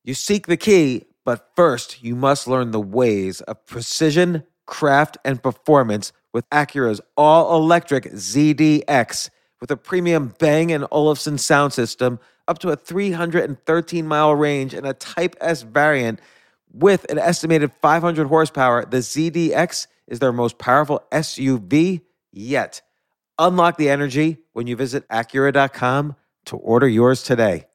You seek the key, but first you must learn the ways of precision, craft, and performance with Acura's all-electric ZDX. With a premium Bang & Olufsen sound system, up to a 313-mile range, and a Type S variant with an estimated 500 horsepower, the ZDX is their most powerful SUV yet. Unlock the energy when you visit Acura.com to order yours today.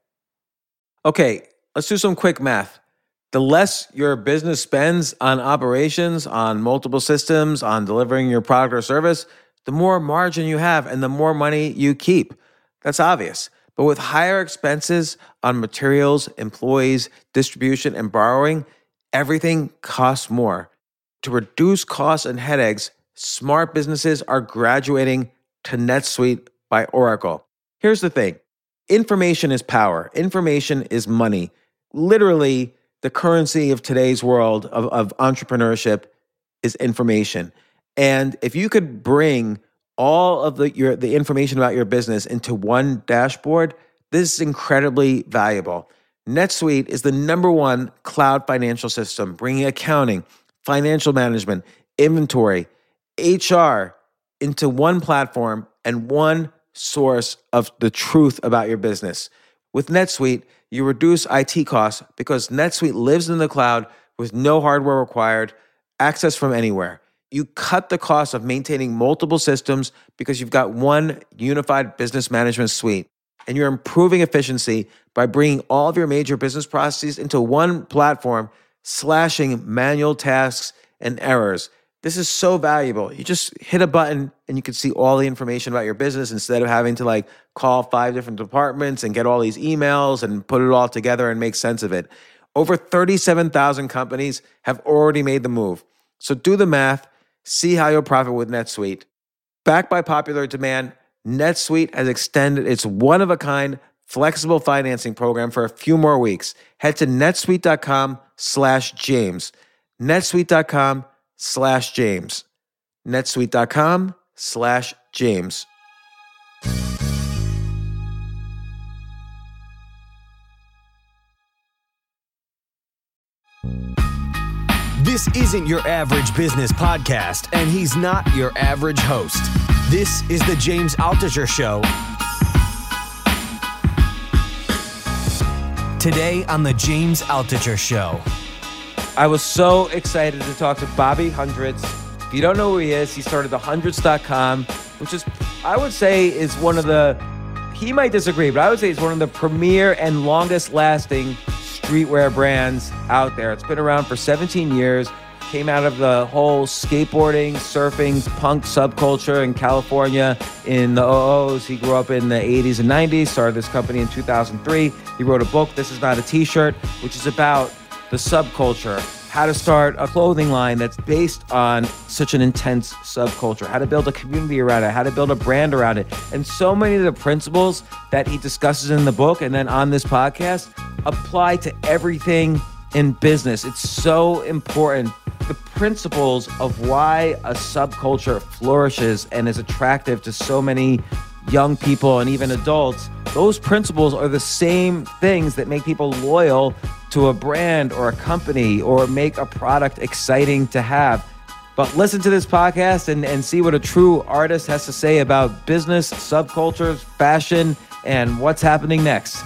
Okay, let's do some quick math. The less your business spends on operations, on multiple systems, on delivering your product or service, the more margin you have and the more money you keep. That's obvious. But with higher expenses on materials, employees, distribution, and borrowing, everything costs more. To reduce costs and headaches, smart businesses are graduating to NetSuite by Oracle. Here's the thing. Information is power. Information is money. Literally, the currency of today's world of entrepreneurship is information. And if you could bring all of the information about your business into one dashboard, this is incredibly valuable. NetSuite is the #1 cloud financial system, bringing accounting, financial management, inventory, HR into one platform and one source of the truth about your business. With NetSuite, you reduce IT costs because NetSuite lives in the cloud with no hardware required, access from anywhere. You cut the cost of maintaining multiple systems because you've got one unified business management suite. And you're improving efficiency by bringing all of your major business processes into one platform, slashing manual tasks and errors. This is so valuable. You just hit a button and you can see all the information about your business instead of having to call 5 different departments and get all these emails and put it all together and make sense of it. Over 37,000 companies have already made the move. So do the math, see how you'll profit with NetSuite. Backed by popular demand, NetSuite has extended its one-of-a-kind flexible financing program for a few more weeks. Head to netsuite.com/James. netsuite.com/James. netsuite.com/James. This isn't your average business podcast, and he's not your average host. This is the James Altucher Show. Today on the James Altucher Show. I was so excited to talk to Bobby Hundreds. If you don't know who he is, he started thehundreds.com, which is, I would say, is one of the, he might disagree, but I would say it's one of the premier and longest lasting streetwear brands out there. It's been around for 17 years, came out of the whole skateboarding, surfing, punk subculture in California in the 00s. He grew up in the 80s and 90s, started this company in 2003. He wrote a book, This Is Not a T-Shirt, which is about the subculture, how to start a clothing line that's based on such an intense subculture, how to build a community around it, how to build a brand around it. And so many of the principles that he discusses in the book and then on this podcast apply to everything in business. It's so important. The principles of why a subculture flourishes and is attractive to so many young people and even adults, those principles are the same things that make people loyal to a brand or a company or make a product exciting to have. But listen to this podcast and see what a true artist has to say about business, subcultures, fashion, and what's happening next.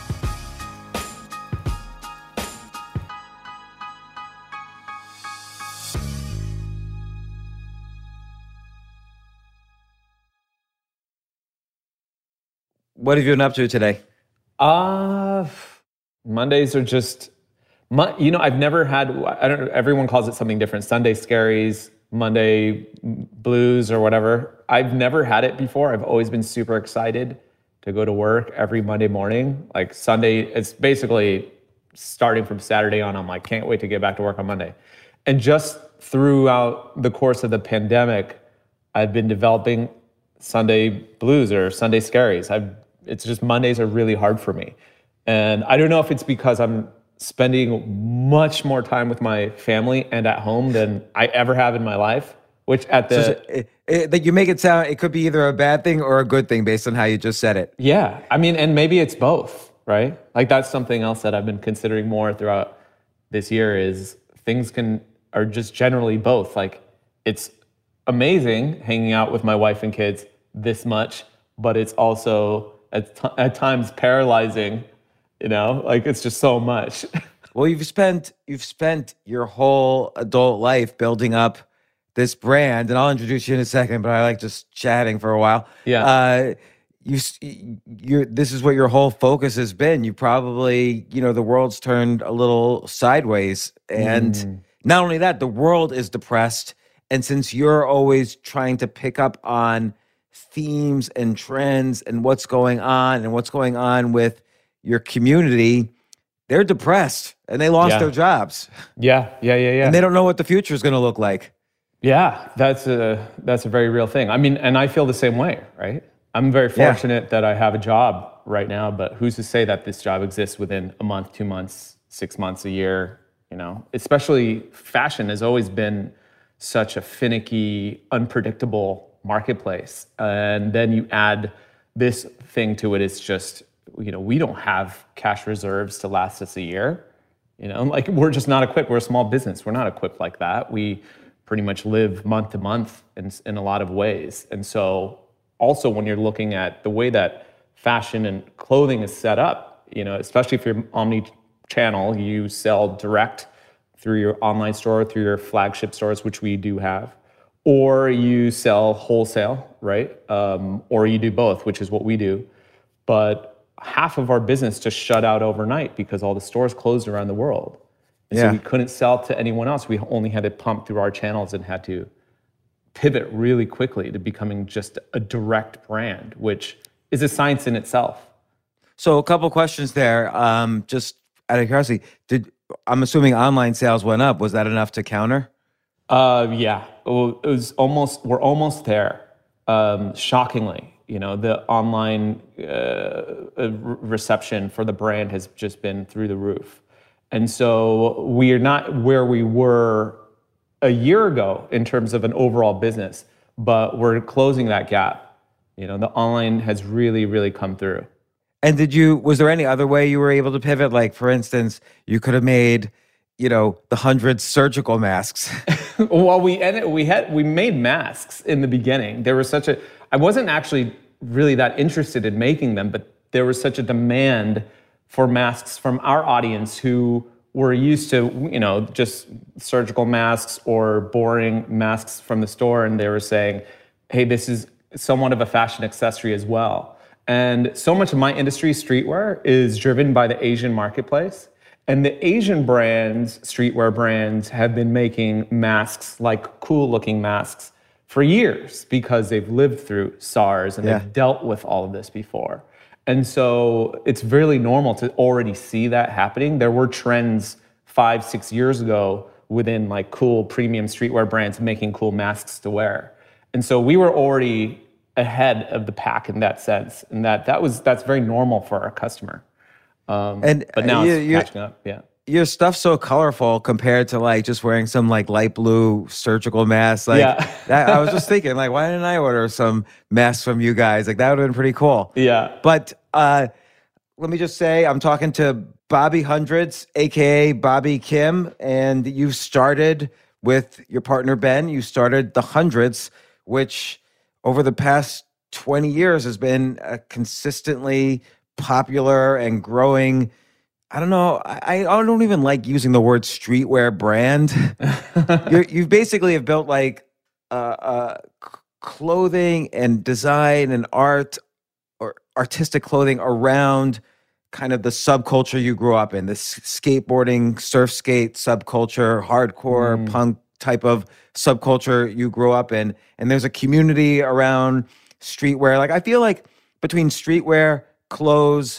What have you been up to today? Mondays are just, I've never had, I don't know, everyone calls it something different. Sunday scaries, Monday blues or whatever. I've never had it before. I've always been super excited to go to work every Monday morning. Like Sunday, it's basically starting from Saturday on. I'm like, can't wait to get back to work on Monday. And just throughout the course of the pandemic, I've been developing Sunday blues or Sunday scaries. It's just Mondays are really hard for me. And I don't know if it's because I'm spending much more time with my family and at home than I ever have in my life, which at the... you make it sound, it could be either a bad thing or a good thing based on how you just said it. Yeah. I mean, and maybe it's both. right? Like that's something else that I've been considering more throughout this year is are just generally both. Like it's amazing hanging out with my wife and kids this much, but it's also at times paralyzing, like it's just so much. Well, you've spent your whole adult life building up this brand, and I'll introduce you in a second, but I like just chatting for a while. Yeah. This is what your whole focus has been. You probably, the world's turned a little sideways, and not only that, the world is depressed. And since you're always trying to pick up on themes and trends and what's going on with your community, they're depressed and they lost their jobs. Yeah. And they don't know what the future is going to look like. Yeah, that's a very real thing. I mean, and I feel the same way, right? I'm very fortunate that I have a job right now, but who's to say that this job exists within a month, 2 months, 6 months, a year, Especially fashion has always been such a finicky, unpredictable marketplace. And then you add this thing to it, it's just, we don't have cash reserves to last us a year. Like we're just not equipped. We're a small business. We're not equipped like that. We pretty much live month to month in a lot of ways. And so also when you're looking at the way that fashion and clothing is set up, especially if you're omni-channel, you sell direct through your online store, through your flagship stores, which we do have, or you sell wholesale, right? Or you do both, which is what we do. But half of our business just shut out overnight because all the stores closed around the world. And so we couldn't sell to anyone else. We only had to pump through our channels and had to pivot really quickly to becoming just a direct brand, which is a science in itself. So a couple questions there. Just out of curiosity, I'm assuming online sales went up. Was that enough to counter? Yeah, we're almost there. Shockingly, the online reception for the brand has just been through the roof. And so we are not where we were a year ago in terms of an overall business, but we're closing that gap. The online has really, really come through. And was there any other way you were able to pivot? Like, for instance, you could have made, the 100 surgical masks. Well, we made masks in the beginning. There was I wasn't actually really that interested in making them, but there was such a demand for masks from our audience who were used to, just surgical masks or boring masks from the store. And they were saying, hey, this is somewhat of a fashion accessory as well. And so much of my industry, streetwear, is driven by the Asian marketplace. And the Asian brands, streetwear brands, have been making masks, like cool looking masks, for years because they've lived through SARS and they've dealt with all of this before. And so it's really normal to already see that happening. There were trends 5-6 years ago within like cool premium streetwear brands making cool masks to wear. And so we were already ahead of the pack in that sense. And that's very normal for our customer. But now it's catching up. Yeah. Your stuff's so colorful compared to like just wearing some like light blue surgical mask. Like I was just thinking, like, why didn't I order some masks from you guys? Like that would have been pretty cool. Yeah. But let me just say, I'm talking to Bobby Hundreds, aka Bobby Kim, and you started with your partner Ben. You started the Hundreds, which over the past 20 years has been a consistently popular and growing. I don't know. I don't even like using the word streetwear brand. You basically have built like clothing and design and art or artistic clothing around kind of the subculture you grew up in, the skateboarding, surf skate subculture, hardcore punk type of subculture you grew up in. And there's a community around streetwear. Like I feel like between streetwear, clothes,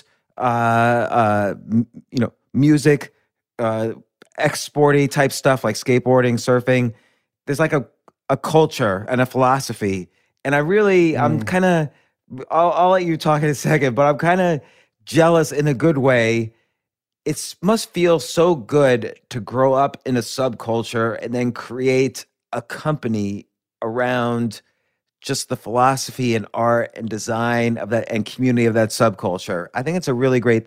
music, exporty type stuff like skateboarding, surfing, there's like a culture and a philosophy. And I'm kind of, I'll let you talk in a second, but I'm kind of jealous in a good way. It must feel so good to grow up in a subculture and then create a company around just the philosophy and art and design of that and community of that subculture. I think it's a really great thing.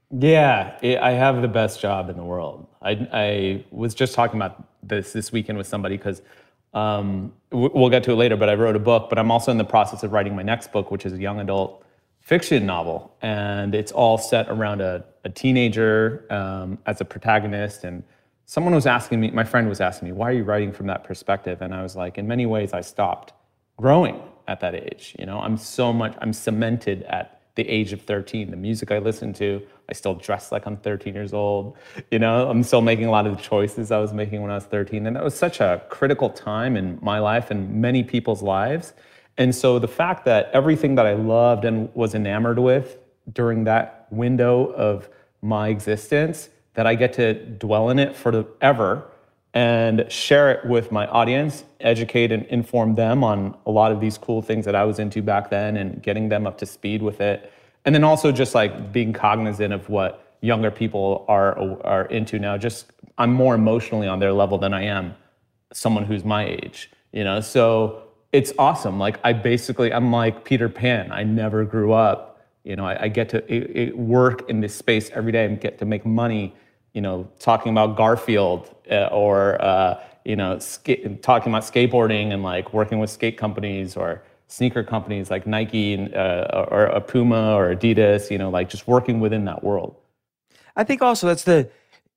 Yeah, I have the best job in the world. I was just talking about this weekend with somebody because we'll get to it later, but I wrote a book, but I'm also in the process of writing my next book, which is a young adult fiction novel. And it's all set around a teenager as a protagonist. And someone was asking me, my friend was asking me, why are you writing from that perspective? And I was like, in many ways, I stopped growing at that age. You know, I'm cemented at the age of 13. The music I listen to, I still dress like I'm 13 years old. You know, I'm still making a lot of the choices I was making when I was 13. And that was such a critical time in my life and many people's lives. And so the fact that everything that I loved and was enamored with during that window of my existence, that I get to dwell in it forever and share it with my audience, educate and inform them on a lot of these cool things that I was into back then and getting them up to speed with it. And then also just like being cognizant of what younger people are into now. Just I'm more emotionally on their level than I am someone who's my age, you know? So it's awesome. Like I'm like Peter Pan. I never grew up. You know, I get to work in this space every day and get to make money, you know, talking about Garfield or talking about skateboarding and like working with skate companies or sneaker companies like Nike and, or a Puma or Adidas, you know, like just working within that world. I think also that's the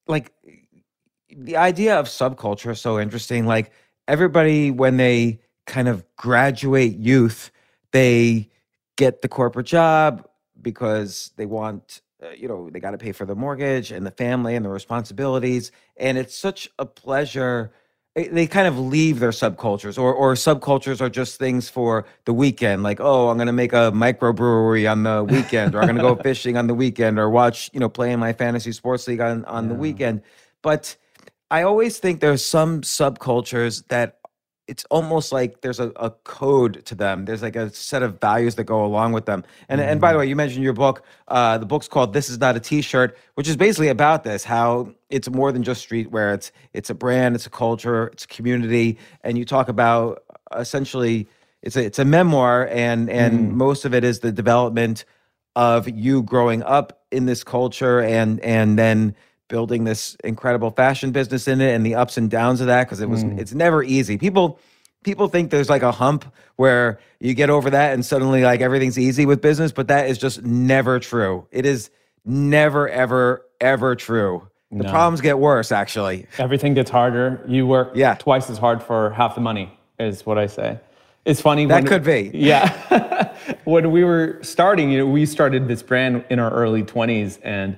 idea of subculture is so interesting. Like everybody, when they kind of graduate youth, they get the corporate job because they want, they got to pay for the mortgage and the family and the responsibilities. And it's such a pleasure. They kind of leave their subcultures or subcultures are just things for the weekend. Like, oh, I'm going to make a microbrewery on the weekend, or I'm going to go fishing on the weekend, or watch, play in my fantasy sports league on the weekend. But I always think there's some subcultures that it's almost like there's a code to them. There's like a set of values that go along with them. And by the way, you mentioned your book. The book's called This Is Not a T-Shirt, which is basically about this, how it's more than just streetwear. It's a brand, it's a culture, it's a community. And you talk about essentially it's a memoir and most of it is the development of you growing up in this culture and then building this incredible fashion business in it and the ups and downs of that, because it's never easy. People think there's like a hump where you get over that and suddenly like everything's easy with business, but that is just never true. It is never, ever, ever true. The problems get worse, actually. Everything gets harder. You work twice as hard for half the money, is what I say. It's funny. That could be. Yeah. When we were starting, we started this brand in our early 20s, and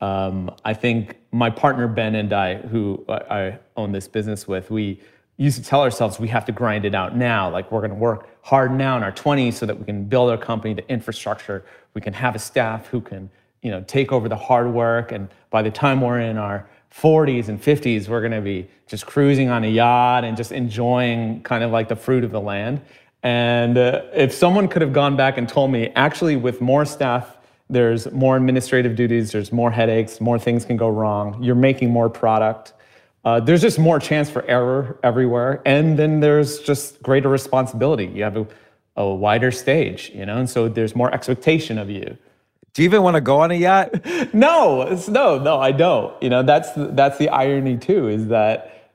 I think my partner Ben and I, who I own this business with, we used to tell ourselves we have to grind it out now. Like we're going to work hard now in our 20s so that we can build our company, the infrastructure. We can have a staff who can, take over the hard work. And by the time we're in our 40s and 50s, we're going to be just cruising on a yacht and just enjoying kind of like the fruit of the land. And if someone could have gone back and told me, actually, with more staff, there's more administrative duties, there's more headaches, more things can go wrong. You're making more product. There's just more chance for error everywhere. And then there's just greater responsibility. You have a wider stage, and so there's more expectation of you. Do you even want to go on a yacht? No, I don't. That's the irony too, is that,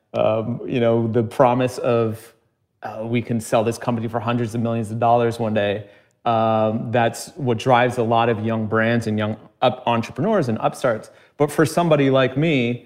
the promise of we can sell this company for hundreds of millions of dollars one day. That's what drives a lot of young brands and young entrepreneurs and upstarts. But for somebody like me,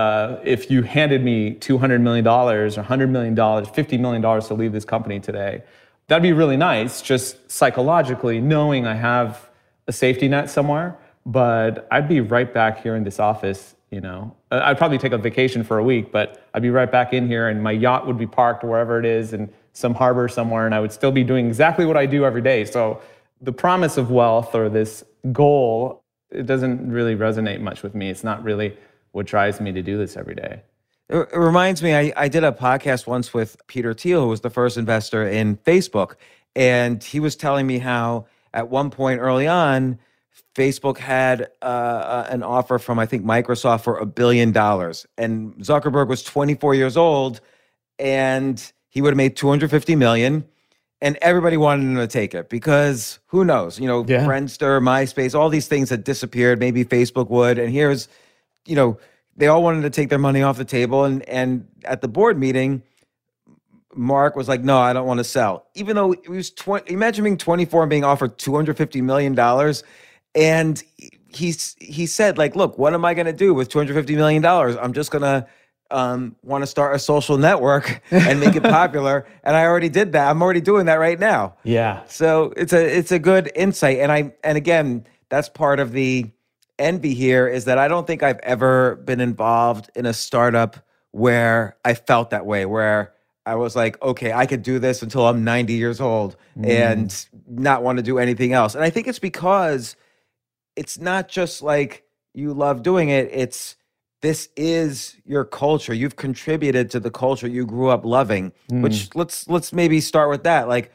if you handed me $200 million or $100 million, $50 million to leave this company today, that'd be really nice, just psychologically, knowing I have a safety net somewhere. But I'd be right back here in this office, I'd probably take a vacation for a week, but I'd be right back in here and my yacht would be parked wherever it is in some harbor somewhere, and I would still be doing exactly what I do every day. So the promise of wealth or this goal, it doesn't really resonate much with me. It's not really what drives me to do this every day. It reminds me, I did a podcast once with Peter Thiel, who was the first investor in Facebook, and he was telling me how at one point early on, Facebook had an offer from, I think, Microsoft for $1 billion. And Zuckerberg was 24 years old, and he would have made $250 million. and everybody wanted him to take it because who knows, Yeah. Friendster, MySpace, all these things had disappeared. Maybe Facebook would. And here's, they all wanted to take their money off the table. And at the board meeting, Mark was like, no, I don't want to sell. Even though he was imagine being 24 and being offered $250 million. And he said, like, look, what am I going to do with $250 million? I'm just going to want to start a social network and make it popular. And I already did that. I'm already doing that right now. Yeah. So it's a good insight. And again, that's part of the envy here is that I don't think I've ever been involved in a startup where I felt that way, where I was like, okay, I could do this until I'm 90 years old and not want to do anything else. And I think it's because it's not just like you love doing it. This is your culture. You've contributed to the culture you grew up loving, which let's maybe start with that. Like,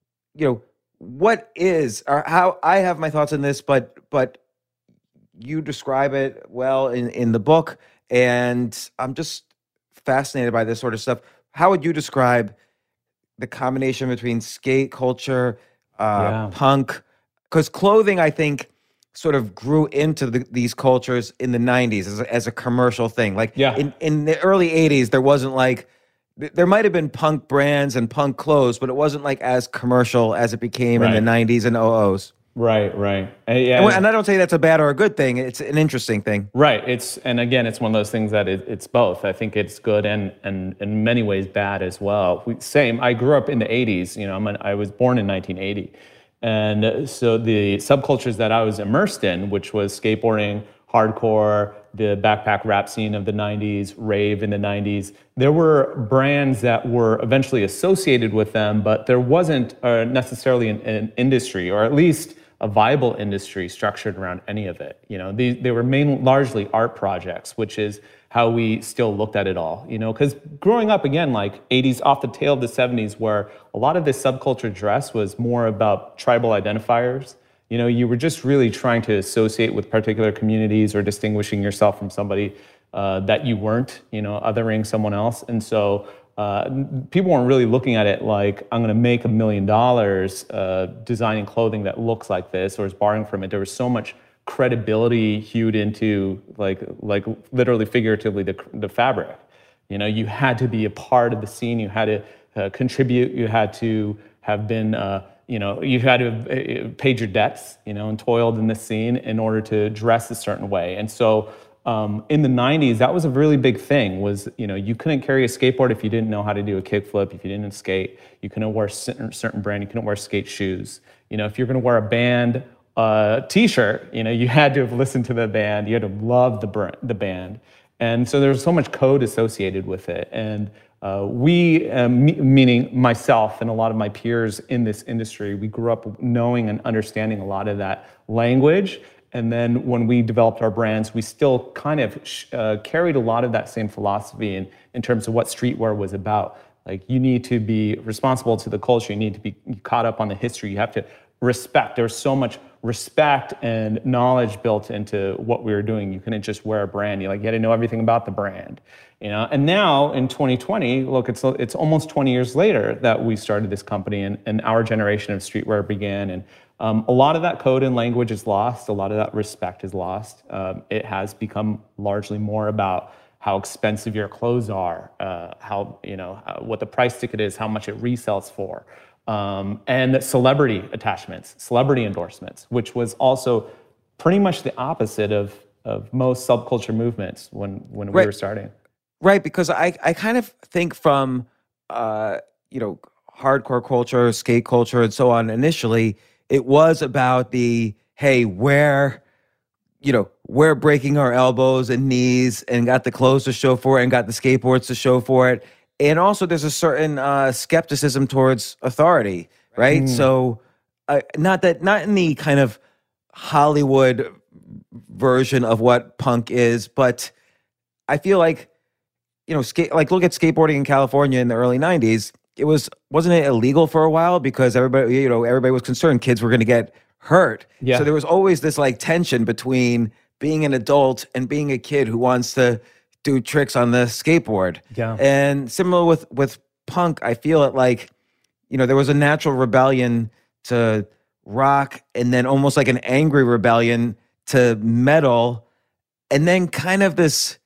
what is, or how, I have my thoughts on this, but you describe it well in the book. And I'm just fascinated by this sort of stuff. How would you describe the combination between skate culture, punk? Because clothing, I think, sort of grew into these cultures in the 90s as a commercial thing. Like in the early 80s, there wasn't like, there might have been punk brands and punk clothes, but it wasn't like as commercial as it became in the 90s and 00s. Right. And I don't say that's a bad or a good thing. It's an interesting thing. Right. And again, it's one of those things that it's both. I think it's good and in many ways bad as well. Same. I grew up in the 80s. I was born in 1980. And so the subcultures that I was immersed in, which was skateboarding, hardcore, the backpack rap scene of the 90s, rave in the 90s, there were brands that were eventually associated with them, but there wasn't necessarily an industry, or at least a viable industry structured around any of it. They were largely art projects, which is how we still looked at it all. Because growing up, again, like 80s, off the tail of the 70s, where a lot of this subculture dress was more about tribal identifiers. You were just really trying to associate with particular communities or distinguishing yourself from somebody that you weren't, othering someone else. And so people weren't really looking at it like, I'm going to make $1 million designing clothing that looks like this or is borrowing from it. There was so much credibility hewed into like literally figuratively the fabric. You had to be a part of the scene. You had to contribute. You had to have been, you had to have paid your debts, and toiled in the scene in order to dress a certain way. And so in the 90s, that was a really big thing, was, you couldn't carry a skateboard if you didn't know how to do a kickflip, if you didn't skate. You couldn't wear a certain brand. You couldn't wear skate shoes. If you're going to wear a band t-shirt, you had to have listened to the band. You had to love the band. And so there's so much code associated with it. And we, meaning myself and a lot of my peers in this industry, we grew up knowing and understanding a lot of that language. And then when we developed our brands, we still kind of carried a lot of that same philosophy in terms of what streetwear was about. Like, you need to be responsible to the culture. You need to be caught up on the history. You have to respect. There's so much respect and knowledge built into what we were doing. You couldn't just wear a brand. You had to know everything about the brand. And now in 2020, look, it's almost 20 years later that we started this company, and our generation of streetwear began. And a lot of that code and language is lost. A lot of that respect is lost. It has become largely more about how expensive your clothes are, what the price ticket is, how much it resells for, and celebrity attachments, celebrity endorsements, which was also pretty much the opposite of most subculture movements when we were starting. Right, because I kind of think from hardcore culture, skate culture, and so on. Initially, it was about we're breaking our elbows and knees and got the clothes to show for it and got the skateboards to show for it. And also there's a certain skepticism towards authority, right? So not in the kind of Hollywood version of what punk is, but I feel like, look at skateboarding in California in the early 90s. Wasn't it illegal for a while because everybody was concerned kids were going to get hurt. Yeah. So there was always this tension between being an adult and being a kid who wants to do tricks on the skateboard. Yeah. And similar with punk, I feel it there was a natural rebellion to rock, and then almost like an angry rebellion to metal, and then kind of this.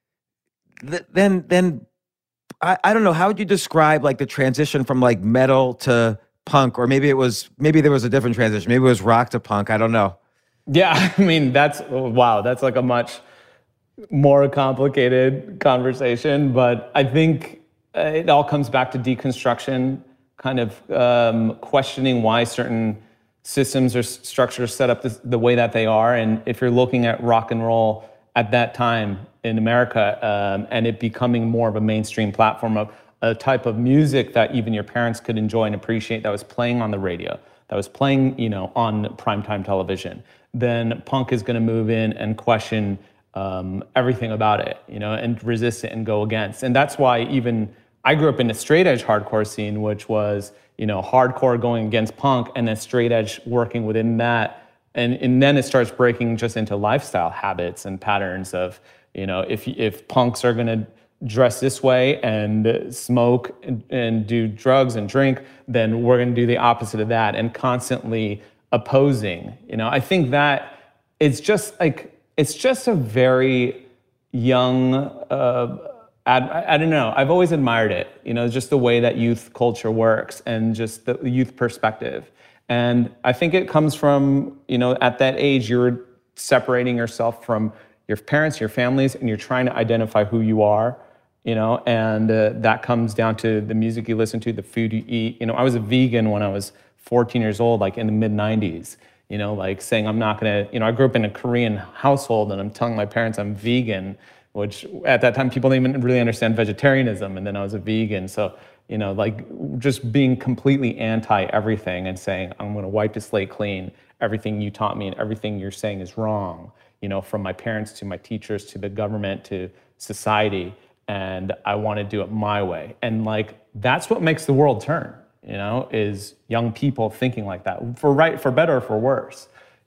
Then I don't know, how would you describe like the transition from like metal to punk, or maybe there was a different transition. Maybe it was rock to punk. I don't know. Yeah, I mean that's like a much more complicated conversation, but I think it all comes back to deconstruction, kind of questioning why certain systems or structures set up the way that they are. And if you're looking at rock and roll at that time in America, and it becoming more of a mainstream platform of a type of music that even your parents could enjoy and appreciate, that was playing on the radio, that was playing, on primetime television, then punk is going to move in and question everything about it, and resist it and go against. And that's why even I grew up in a straight edge hardcore scene, which was, hardcore going against punk, and then straight edge working within that. And then it starts breaking just into lifestyle habits and patterns of, if punks are going to dress this way and smoke and do drugs and drink, then we're going to do the opposite of that, and constantly opposing. I think that it's just a very young, I don't know, I've always admired it, just the way that youth culture works and just the youth perspective. And I think it comes from, at that age, you're separating yourself from your parents, your families, and you're trying to identify who you are, and that comes down to the music you listen to, the food you eat. I was a vegan when I was 14 years old, like in the mid 90s, like saying I'm not gonna, I grew up in a Korean household and I'm telling my parents I'm vegan, which at that time people didn't even really understand vegetarianism, and then I was a vegan. So, like just being completely anti everything and saying, I'm gonna wipe the slate clean, everything you taught me and everything you're saying is wrong, from my parents to my teachers to the government to society, and I wanna do it my way. And like, that's what makes the world turn, is young people thinking like that, for better or for worse,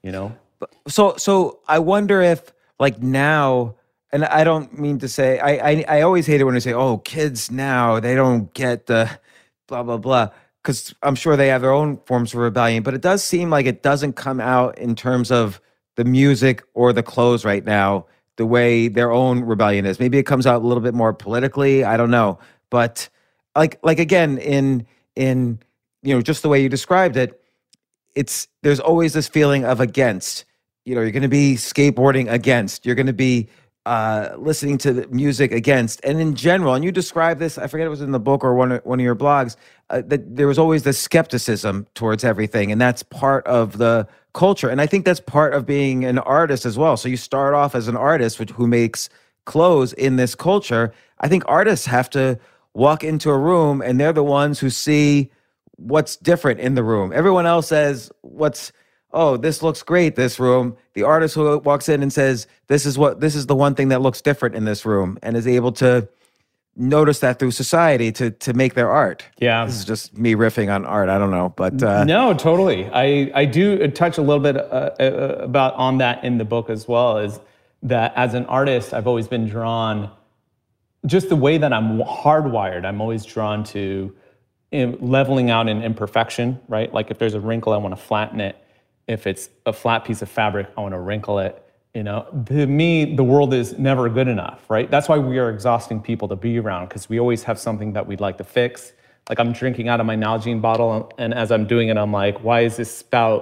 So I wonder if like now, and I don't mean to say, I always hate it when I say, oh, kids now, they don't get the blah, blah, blah, because I'm sure they have their own forms of rebellion, but it does seem like it doesn't come out in terms of the music or the clothes right now, the way their own rebellion is. Maybe it comes out a little bit more politically, I don't know. But like again, in just the way you described it, there's always this feeling of against. You're going to be skateboarding against. You're going to be listening to the music against. And in general, and you described this, I forget it was in the book or one of your blogs, that there was always this skepticism towards everything, and that's part of the culture. And I think that's part of being an artist as well. So you start off as an artist who makes clothes in this culture. I think artists have to walk into a room, and they're the ones who see what's different in the room. Everyone else says this looks great, this room. The artist who walks in and says, this is the one thing that looks different in this room, and is able to notice that through society to make their art. Yeah. This is just me riffing on art. I don't know, but no, totally. I do touch a little bit about on that in the book as well, is that as an artist, I've always been drawn, just the way that I'm hardwired, I'm always drawn to leveling out an imperfection, right? Like if there's a wrinkle, I want to flatten it. If it's a flat piece of fabric, I want to wrinkle it. To me, the world is never good enough, right? That's why we are exhausting people to be around, because we always have something that we'd like to fix. Like I'm drinking out of my Nalgene bottle, and as I'm doing it, I'm like, why is it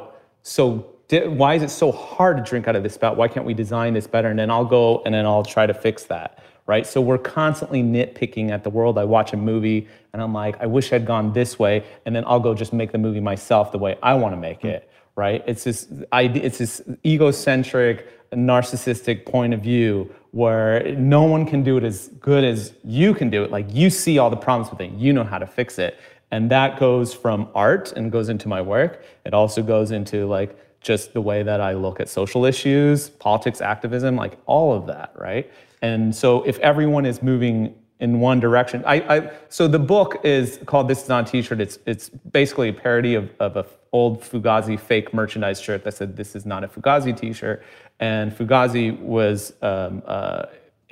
so hard to drink out of this spout? Why can't we design this better? And then I'll go and then I'll try to fix that, right? So we're constantly nitpicking at the world. I watch a movie and I'm like, I wish I'd gone this way, and then I'll go just make the movie myself the way I want to make it, right? It's this egocentric, narcissistic point of view where no one can do it as good as you can do it. Like you see all the problems with it, you know how to fix it. And that goes from art and goes into my work. It also goes into like just the way that I look at social issues, politics, activism, like all of that, right? And so if everyone is moving in one direction, so the book is called This Is Not a T-shirt. It's basically a parody of a old Fugazi fake merchandise shirt that said, "This is not a Fugazi T-shirt." And Fugazi was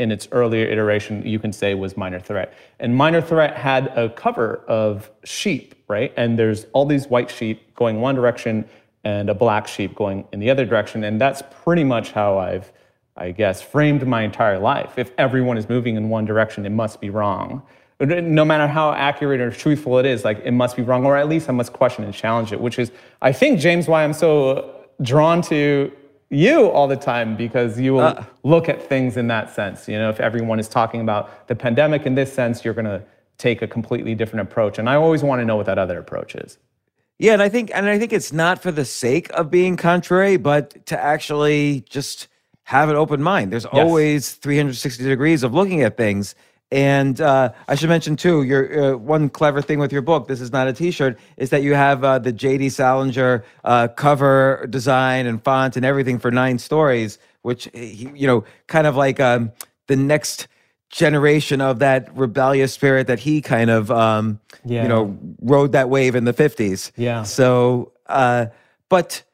in its earlier iteration, you can say was Minor Threat. And Minor Threat had a cover of sheep, right? And there's all these white sheep going one direction and a black sheep going in the other direction. And that's pretty much how I've, I guess, framed my entire life. If everyone is moving in one direction, it must be wrong. No matter how accurate or truthful it is, like it must be wrong, or at least I must question and challenge it, which is, I think, James, why I'm so drawn to you all the time, because you will look at things in that sense. You know, if everyone is talking about the pandemic in this sense, you're going to take a completely different approach. And I always want to know what that other approach is. Yeah, and I think it's not for the sake of being contrary, but to actually just have an open mind. There's always 360 degrees of looking at things. And I should mention, too, your one clever thing with your book, this is not a T-shirt, is that you have the J.D. Salinger cover design and font and everything for 9 Stories, which, kind of like the next generation of that rebellious spirit that he kind of, rode that wave in the 50s. Yeah. So, but...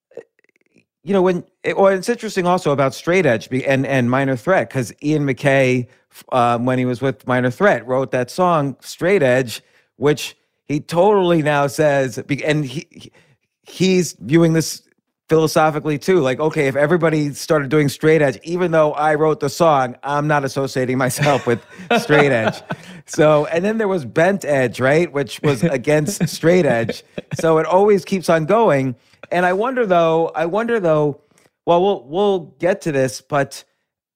it's interesting also about Straight Edge and Minor Threat, because Ian MacKaye, when he was with Minor Threat, wrote that song Straight Edge, which he totally now says, and he's viewing this philosophically too. Like, okay, if everybody started doing Straight Edge, even though I wrote the song, I'm not associating myself with Straight Edge. So, and then there was Bent Edge, right, which was against Straight Edge. So it always keeps on going. And I wonder though, well, we'll get to this, but,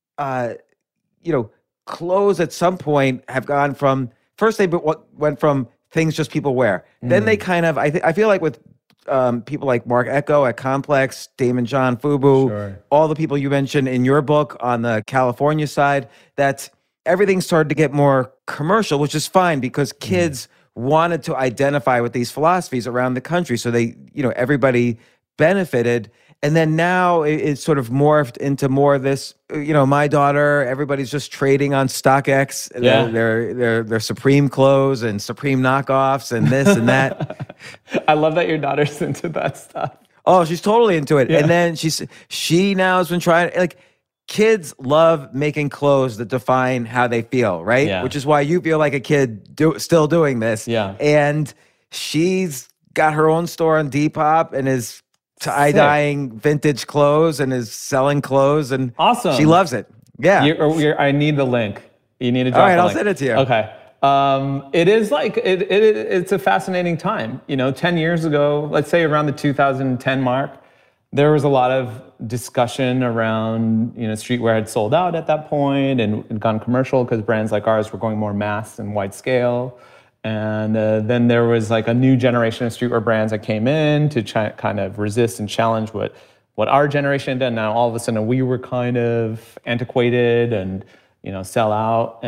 clothes at some point have gone from, first they went from things just people wear. Then they kind of, I feel like with people like Mark Echo at Complex, Damon John, Fubu, all the people you mentioned in your book on the California side, that everything started to get more commercial, which is fine because kids wanted to identify with these philosophies around the country. So they, everybody benefited. And then now it's sort of morphed into more of this, my daughter, everybody's just trading on StockX, their Supreme clothes and Supreme knockoffs and this and that. I love that your daughter's into that stuff. Oh, she's totally into it. Yeah. And then she now has been trying, like, kids love making clothes that define how they feel, right? Yeah. Which is why you feel like a kid still doing this. Yeah. And she's got her own store on Depop and is tie-dyeing vintage clothes and is selling clothes, and awesome. She loves it. Yeah. I need the link. You need to drop All right, the I'll link. send it to you. Okay. It is like, it's a fascinating time. 10 years ago, let's say around the 2010 mark, there was a lot of discussion around, streetwear had sold out at that point and gone commercial because brands like ours were going more mass and wide scale. And then there was like a new generation of streetwear brands that came in to kind of resist and challenge what our generation had done. Now, all of a sudden, we were kind of antiquated and, sell out.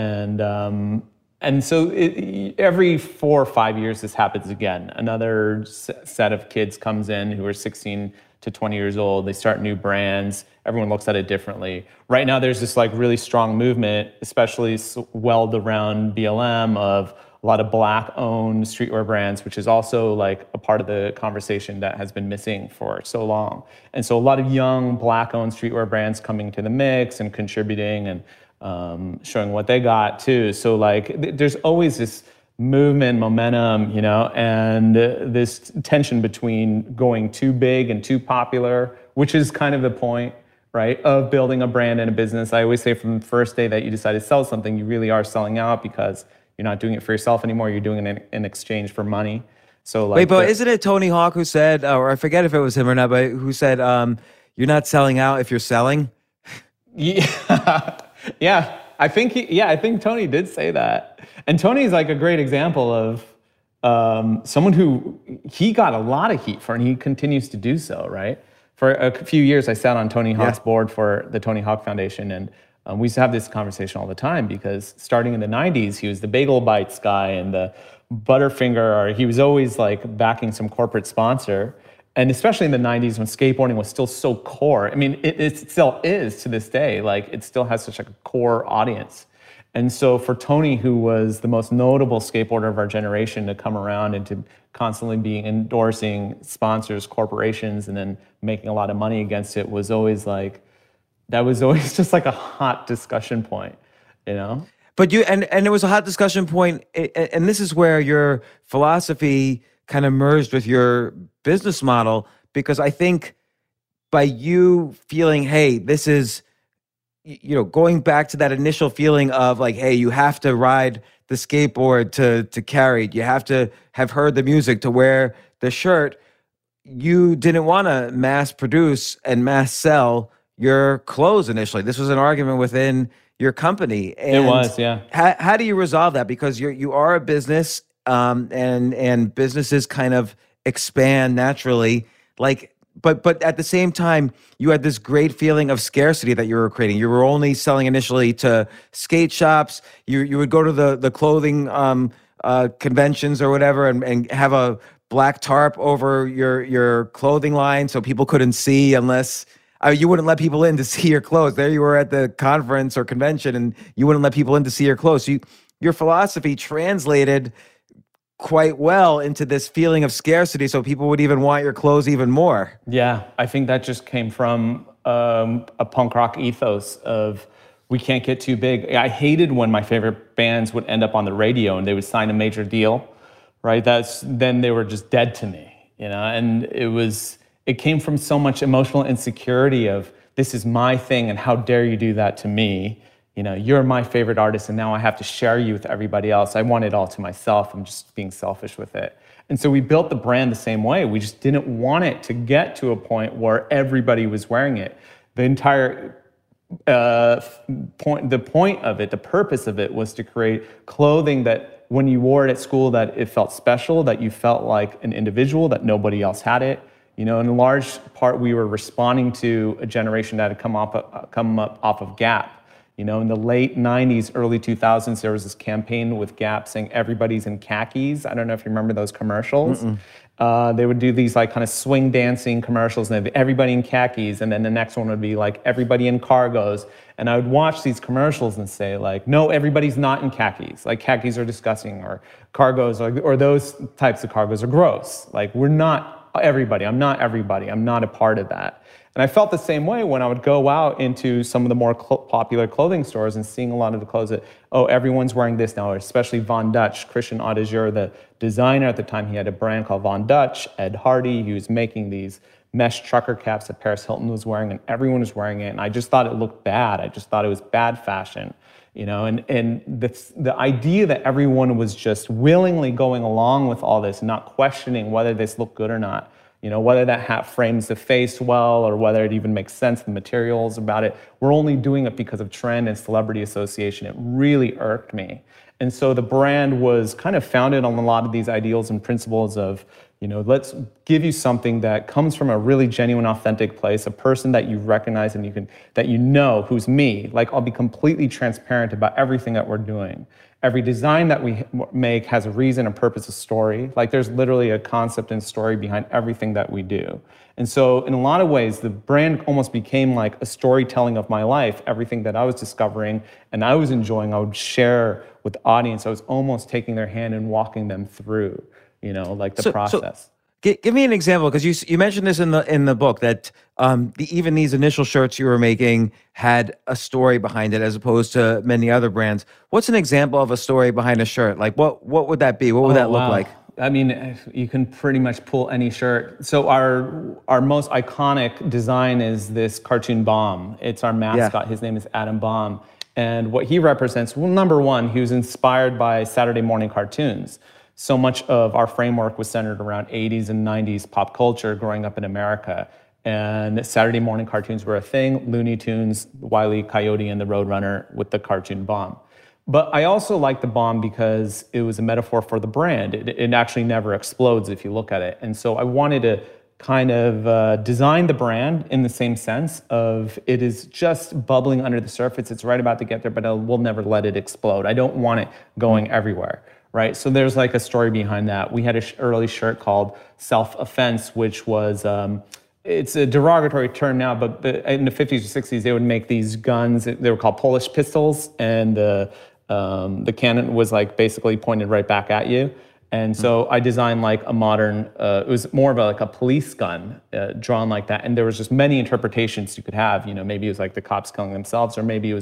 And so every 4 or 5 years, this happens again. Another set of kids comes in who are 16 to 20 years old. They start new brands. Everyone looks at it differently. Right now, there's this like really strong movement, especially welled around BLM, of a lot of Black-owned streetwear brands, which is also like a part of the conversation that has been missing for so long. And so a lot of young Black-owned streetwear brands coming to the mix and contributing and showing what they got too. So like there's always this movement, momentum, and this tension between going too big and too popular, which is kind of the point, right, of building a brand and a business. I always say from the first day that you decide to sell something, you really are selling out because you're not doing it for yourself anymore. You're doing it in exchange for money. So like, wait, but isn't it Tony Hawk who said, or I forget if it was him or not, but who said, you're not selling out if you're selling? Yeah, yeah. I think Tony did say that. And Tony's like a great example of someone who he got a lot of heat for, and he continues to do so, right? For a few years, I sat on Tony Hawk's board for the Tony Hawk Foundation, and we used to have this conversation all the time because starting in the 90s, he was the Bagel Bites guy and the Butterfinger, or he was always like backing some corporate sponsor. And especially in the 90s when skateboarding was still so core. I mean, it still is to this day. Like, it still has such a core audience. And so for Tony, who was the most notable skateboarder of our generation, to come around and to constantly be endorsing sponsors, corporations, and then making a lot of money against it was always like, that was always just like a hot discussion point. you know? But and it was a hot discussion point, and this is where your philosophy kind of merged with your business model, because I think by you feeling, hey, this is, going back to that initial feeling of like, hey, you have to ride the skateboard to carry it. You have to have heard the music to wear the shirt. You didn't want to mass produce and mass sell your clothes initially. This was an argument within your company. And it was, yeah. How do you resolve that? Because you are a business, and businesses kind of expand naturally. Like, but at the same time, you had this great feeling of scarcity that you were creating. You were only selling initially to skate shops. You would go to the clothing conventions or whatever, and have a black tarp over your clothing line so people couldn't see unless you wouldn't let people in to see your clothes. There you were at the conference or convention, and you wouldn't let people in to see your clothes. So your philosophy translated quite well into this feeling of scarcity, so people would even want your clothes even more. Yeah, I think that just came from a punk rock ethos of we can't get too big. I hated when my favorite bands would end up on the radio and they would sign a major deal, right? Then they were just dead to me, and it came from so much emotional insecurity of this is my thing and how dare you do that to me? You're my favorite artist and now I have to share you with everybody else. I want it all to myself. I'm just being selfish with it. And so we built the brand the same way. We just didn't want it to get to a point where everybody was wearing it. The entire point of it, the purpose of it was to create clothing that when you wore it at school, that it felt special, that you felt like an individual, that nobody else had it. In a large part, we were responding to a generation that had come up off of Gap. In the late 90s, early 2000s, there was this campaign with Gap saying everybody's in khakis. I don't know if you remember those commercials. They would do these like kind of swing dancing commercials, and they'd be everybody in khakis, and then the next one would be like everybody in cargos. And I would watch these commercials and say like, no, everybody's not in khakis. Like khakis are disgusting, or cargos, or those types of cargos are gross. Like we're not everybody. I'm not everybody. I'm not a part of that. And I felt the same way when I would go out into some of the more popular clothing stores and seeing a lot of the clothes that, everyone's wearing this now, especially Von Dutch. Christian Audigier, the designer at the time, he had a brand called Von Dutch. Ed Hardy, he was making these mesh trucker caps that Paris Hilton was wearing, and everyone was wearing it. And I just thought it looked bad. I just thought it was bad fashion, and the idea that everyone was just willingly going along with all this, not questioning whether this looked good or not. Whether that hat frames the face well or whether it even makes sense, the materials about it. We're only doing it because of trend and celebrity association. It really irked me. And so the brand was kind of founded on a lot of these ideals and principles of, let's give you something that comes from a really genuine, authentic place, a person that you recognize and that who's me. Like I'll be completely transparent about everything that we're doing. Every design that we make has a reason, a purpose, a story. Like there's literally a concept and story behind everything that we do. And so in a lot of ways, the brand almost became like a storytelling of my life. Everything that I was discovering and I was enjoying, I would share with the audience. I was almost taking their hand and walking them through, like the process. So give me an example, because you mentioned this in the book that even these initial shirts you were making had a story behind it as opposed to many other brands. What's an example of a story behind a shirt? Like what would that be? What would that look like? I mean, you can pretty much pull any shirt. So our most iconic design is this cartoon Bomb. It's our mascot. Yeah. His name is Adam Bomb. And what he represents, well, number one, he was inspired by Saturday morning cartoons. So much of our framework was centered around 80s and 90s pop culture growing up in America. And Saturday morning cartoons were a thing. Looney Tunes, Wile E. Coyote, and the Roadrunner with the cartoon Bomb. But I also like the bomb because it was a metaphor for the brand. It actually never explodes if you look at it. And so I wanted to kind of design the brand in the same sense of it is just bubbling under the surface. It's right about to get there, but we'll never let it explode. I don't want it going everywhere. Right, so there's like a story behind that. We had an early shirt called Self-Offense, which was, it's a derogatory term now, but in the 50s or 60s, they would make these guns. They were called Polish pistols, and the cannon was like basically pointed right back at you. And so I designed like a modern, it was more of like a police gun drawn like that. And there was just many interpretations you could have. Maybe it was like the cops killing themselves, or maybe it was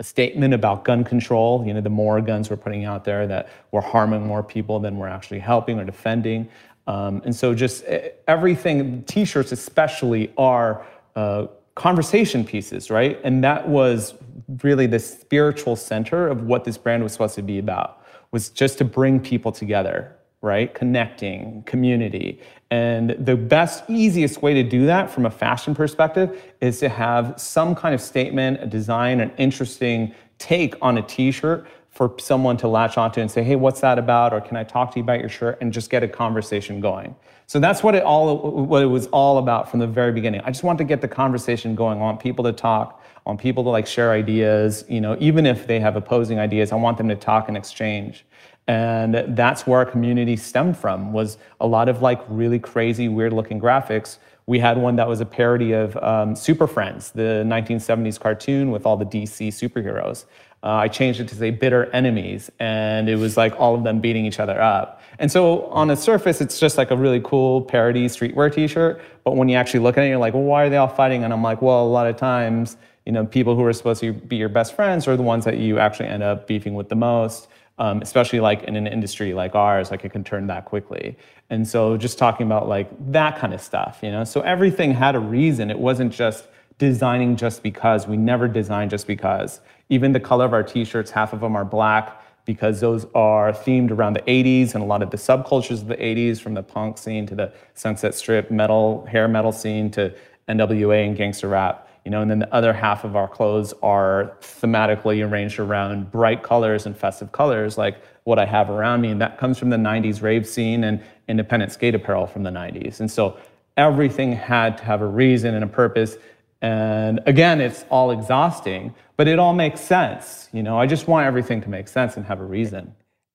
a statement about gun control. The more guns we're putting out there, that we're harming more people than we're actually helping or defending. And so just everything, t-shirts especially, are conversation pieces, right? And that was really the spiritual center of what this brand was supposed to be about, was just to bring people together, right? Connecting, community. And the best, easiest way to do that from a fashion perspective is to have some kind of statement, a design, an interesting take on a t-shirt for someone to latch onto and say, hey, what's that about? Or can I talk to you about your shirt? And just get a conversation going. So that's what it was all about from the very beginning. I just want to get the conversation going. I want people to talk. I want people to share ideas. Even if they have opposing ideas, I want them to talk and exchange. And that's where our community stemmed from, was a lot of really crazy, weird looking graphics. We had one that was a parody of Super Friends, the 1970s cartoon with all the DC superheroes. I changed it to say bitter enemies, and it was all of them beating each other up. And so on the surface, it's just a really cool parody streetwear t-shirt. But when you actually look at it, you're like, well, why are they all fighting? And I'm like, well, a lot of times, people who are supposed to be your best friends are the ones that you actually end up beefing with the most. Especially in an industry like ours, it can turn that quickly. And so just talking about that kind of stuff, so everything had a reason. It wasn't just designing just because. We never designed just because. Even the color of our t-shirts, half of them are black because those are themed around the 80s and a lot of the subcultures of the 80s, from the punk scene to the Sunset Strip metal, hair metal scene to NWA and gangster rap. And then the other half of our clothes are thematically arranged around bright colors and festive colors, like what I have around me. And that comes from the 90s rave scene and independent skate apparel from the 90s. And so everything had to have a reason and a purpose. And again, it's all exhausting, but it all makes sense. I just want everything to make sense and have a reason.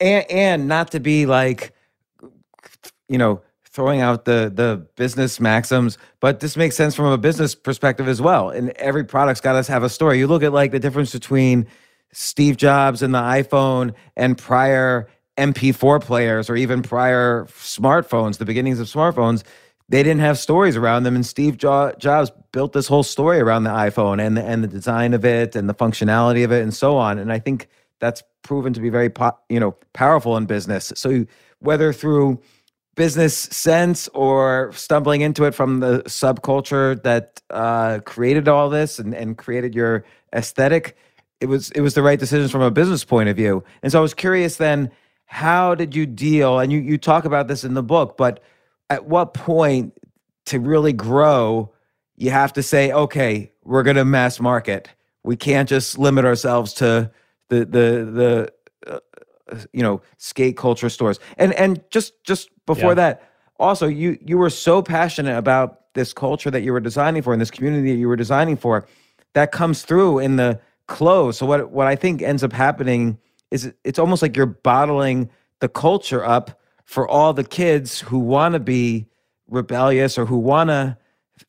And not to be throwing out the business maxims, but this makes sense from a business perspective as well. And every product's got to have a story. You look at the difference between Steve Jobs and the iPhone and prior MP4 players, or even prior smartphones, the beginnings of smartphones. They didn't have stories around them, and Steve Jobs built this whole story around the iPhone and the design of it and the functionality of it and so on. And I think that's proven to be very powerful in business. So whether through business sense or stumbling into it from the subculture that created all this and created your aesthetic, it was the right decision from a business point of view. And so I was curious then, how did you deal, and you talk about this in the book, but at what point to really grow, you have to say, okay, we're going to mass market. We can't just limit ourselves to the skate culture stores. And just before that, also, you were so passionate about this culture that you were designing for and this community that you were designing for, that comes through in the clothes. So what I think ends up happening is it's almost like you're bottling the culture up for all the kids who want to be rebellious or who want to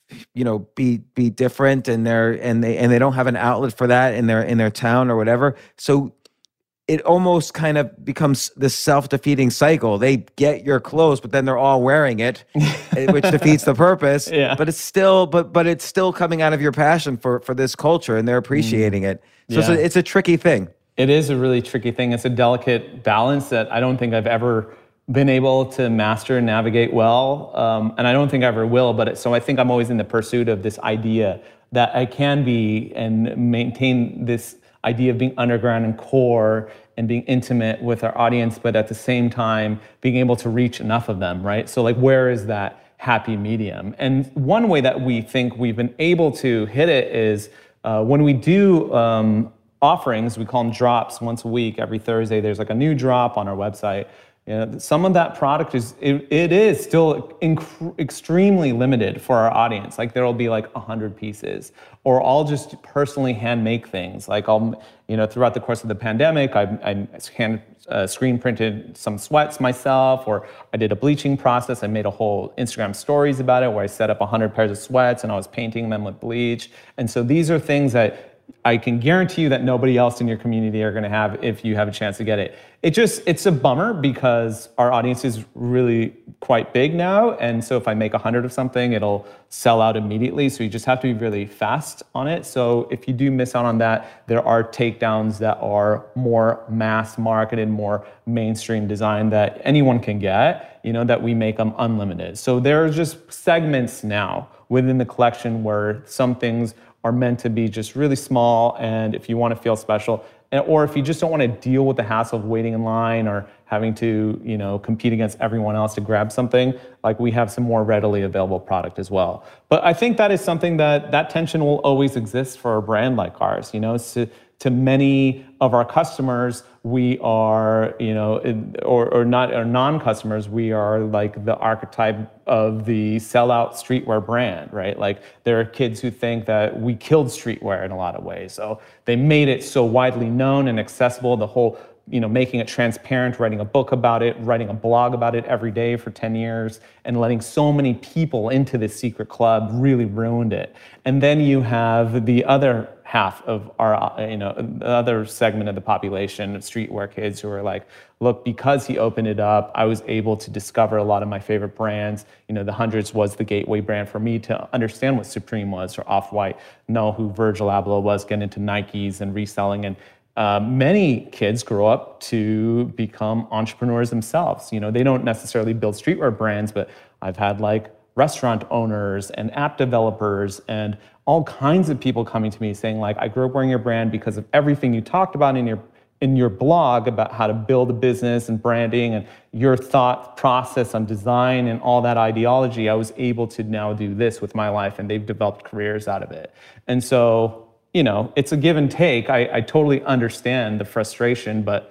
be different, and they don't have an outlet for that in their town or whatever. So it almost kind of becomes this self-defeating cycle. They get your clothes, but then they're all wearing it, which defeats the purpose. Yeah. But it's still coming out of your passion for this culture, and they're appreciating it. So it's a tricky thing. It is a really tricky thing. It's a delicate balance that I don't think I've ever been able to master and navigate well, and I don't think I ever will. But so I think I'm always in the pursuit of this idea that I can be and maintain this idea of being underground and core and being intimate with our audience, but at the same time being able to reach enough of them, right? So where is that happy medium? And one way that we think we've been able to hit it is when we do offerings. We call them drops. Once a week, every Thursday, there's a new drop on our website. Some of that product is still extremely limited for our audience. There'll be 100 pieces, or I'll just personally hand make things. I'll, throughout the course of the pandemic, I hand screen printed some sweats myself, or I did a bleaching process. I made a whole Instagram stories about it where I set up 100 pairs of sweats and I was painting them with bleach. And so these are things that I can guarantee you that nobody else in your community are going to have if you have a chance to get it. It's a bummer because our audience is really quite big now. And so if I make 100 of something, it'll sell out immediately. So you just have to be really fast on it. So if you do miss out on that, there are takedowns that are more mass marketed, more mainstream design that anyone can get, that we make them unlimited. So there are just segments now within the collection where some things are meant to be just really small, and if you want to feel special, or if you just don't want to deal with the hassle of waiting in line or having to, compete against everyone else to grab something, like we have some more readily available product as well. But I think that is something that tension will always exist for a brand like ours. To many of our customers, we are, or non-customers, we are like the archetype of the sellout streetwear brand, right? Like there are kids who think that we killed streetwear in a lot of ways. So they made it so widely known and accessible, the whole, making it transparent, writing a book about it, writing a blog about it every day for 10 years, and letting so many people into this secret club really ruined it. And then you have the other half of our, the other segment of the population of streetwear kids who are like, look, because he opened it up, I was able to discover a lot of my favorite brands. The Hundreds was the gateway brand for me to understand what Supreme was, or Off-White, know who Virgil Abloh was, get into Nikes and reselling. And many kids grow up to become entrepreneurs themselves. They don't necessarily build streetwear brands, but I've had like restaurant owners and app developers and all kinds of people coming to me saying like, I grew up wearing your brand because of everything you talked about in your blog about how to build a business and branding and your thought process on design and all that ideology. I was able to now do this with my life, and they've developed careers out of it. And so, it's a give and take. I totally understand the frustration, but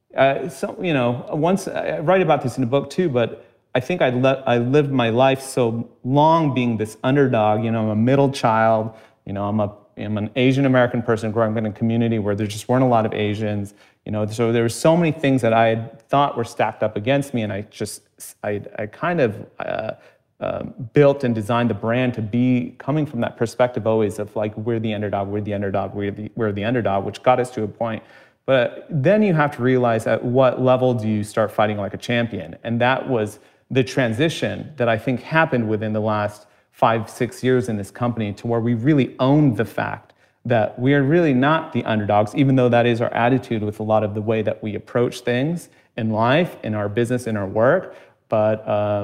once I write about this in the book too, but I think I lived my life so long being this underdog. I'm a middle child. I'm an Asian American person growing up in a community where there just weren't a lot of Asians. So there were so many things that I had thought were stacked up against me, and I kind of built and designed the brand to be coming from that perspective always of like, we're the underdog, we're the underdog, we're the underdog, which got us to a point. But then you have to realize at what level do you start fighting like a champion? And that was the transition that I think happened within the last 5-6 years in this company, to where we really owned the fact that we are really not the underdogs, even though that is our attitude with a lot of the way that we approach things in life, in our business, in our work. But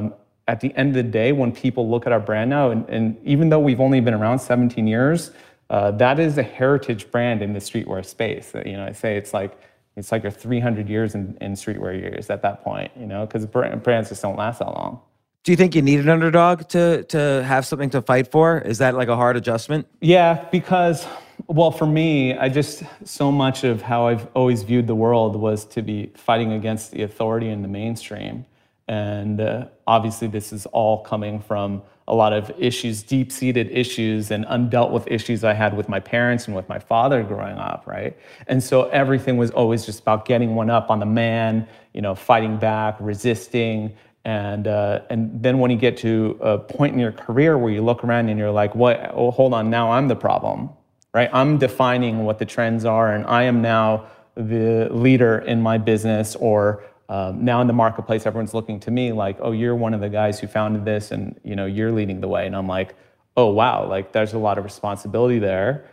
at the end of the day, when people look at our brand now, and even though we've only been around 17 years, that is a heritage brand in the streetwear space. I say it's like your 300 years in streetwear years at that point, because brands just don't last that long. Do you think you need an underdog to have something to fight for? Is that like a hard adjustment? Yeah, because, well, for me, so much of how I've always viewed the world was to be fighting against the authority in the mainstream. And obviously this is all coming from a lot of issues, deep-seated issues and undealt with issues I had with my parents and with my father growing up, right? And so everything was always just about getting one up on the man, fighting back, resisting. And then when you get to a point in your career where you look around and you're like, what? Oh, hold on, now I'm the problem, right? I'm defining what the trends are, and I am now the leader in my business, or now in the marketplace, everyone's looking to me like, oh, you're one of the guys who founded this, and you're leading the way. And I'm like, oh, wow, like there's a lot of responsibility there.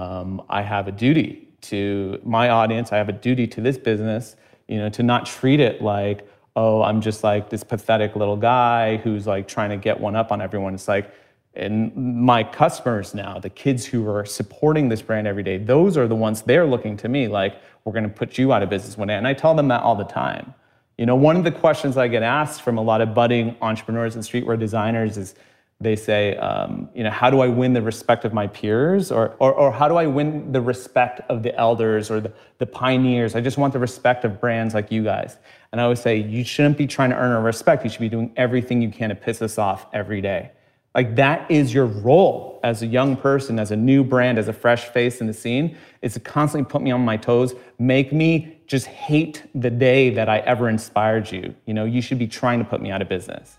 I have a duty to my audience. I have a duty to this business, to not treat it like, oh, I'm just like this pathetic little guy who's like trying to get one up on everyone. It's like, and my customers now, the kids who are supporting this brand every day, those are the ones they're looking to me like, we're going to put you out of business one day. And I tell them that all the time. One of the questions I get asked from a lot of budding entrepreneurs and streetwear designers is, they say, how do I win the respect of my peers? Or how do I win the respect of the elders or the pioneers? I just want the respect of brands like you guys. And I always say, you shouldn't be trying to earn our respect. You should be doing everything you can to piss us off every day. Like, that is your role as a young person, as a new brand, as a fresh face in the scene, is to constantly put me on my toes, make me just hate the day that I ever inspired you. You should be trying to put me out of business.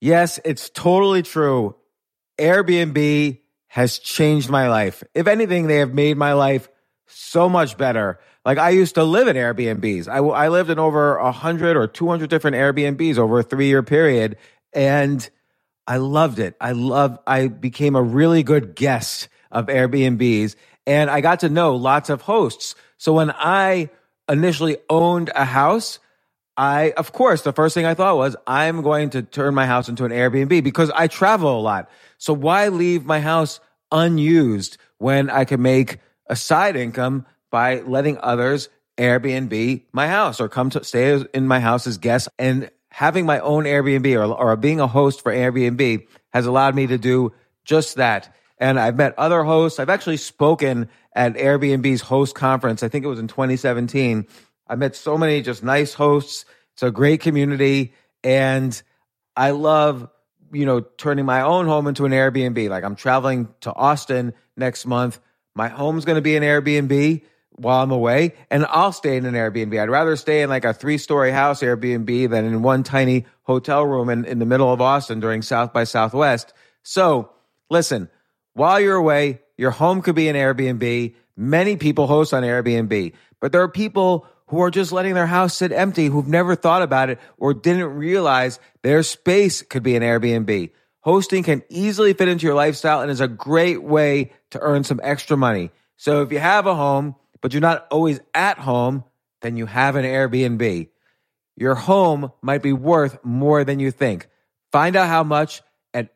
Yes, it's totally true. Airbnb has changed my life. If anything, they have made my life so much better. Like, I used to live in Airbnbs. I lived in over 100 or 200 different Airbnbs over a 3-year period, and I loved it. I became a really good guest of Airbnbs, and I got to know lots of hosts. So when I initially owned a house, of course, the first thing I thought was, I'm going to turn my house into an Airbnb because I travel a lot. So why leave my house unused when I can make a side income by letting others Airbnb my house or come to stay in my house as guests? And having my own Airbnb or being a host for Airbnb has allowed me to do just that. And I've met other hosts. I've actually spoken at Airbnb's host conference. I think it was in 2017. I met so many just nice hosts. It's a great community. And I love, turning my own home into an Airbnb. Like, I'm traveling to Austin next month. My home's going to be an Airbnb while I'm away, and I'll stay in an Airbnb. I'd rather stay in like a 3-story house Airbnb than in one tiny hotel room in the middle of Austin during South by Southwest. So listen, while you're away, your home could be an Airbnb. Many people host on Airbnb, but there are people who are just letting their house sit empty, who've never thought about it or didn't realize their space could be an Airbnb. Hosting can easily fit into your lifestyle and is a great way to earn some extra money. So if you have a home, but you're not always at home, then you have an Airbnb. Your home might be worth more than you think. Find out how much at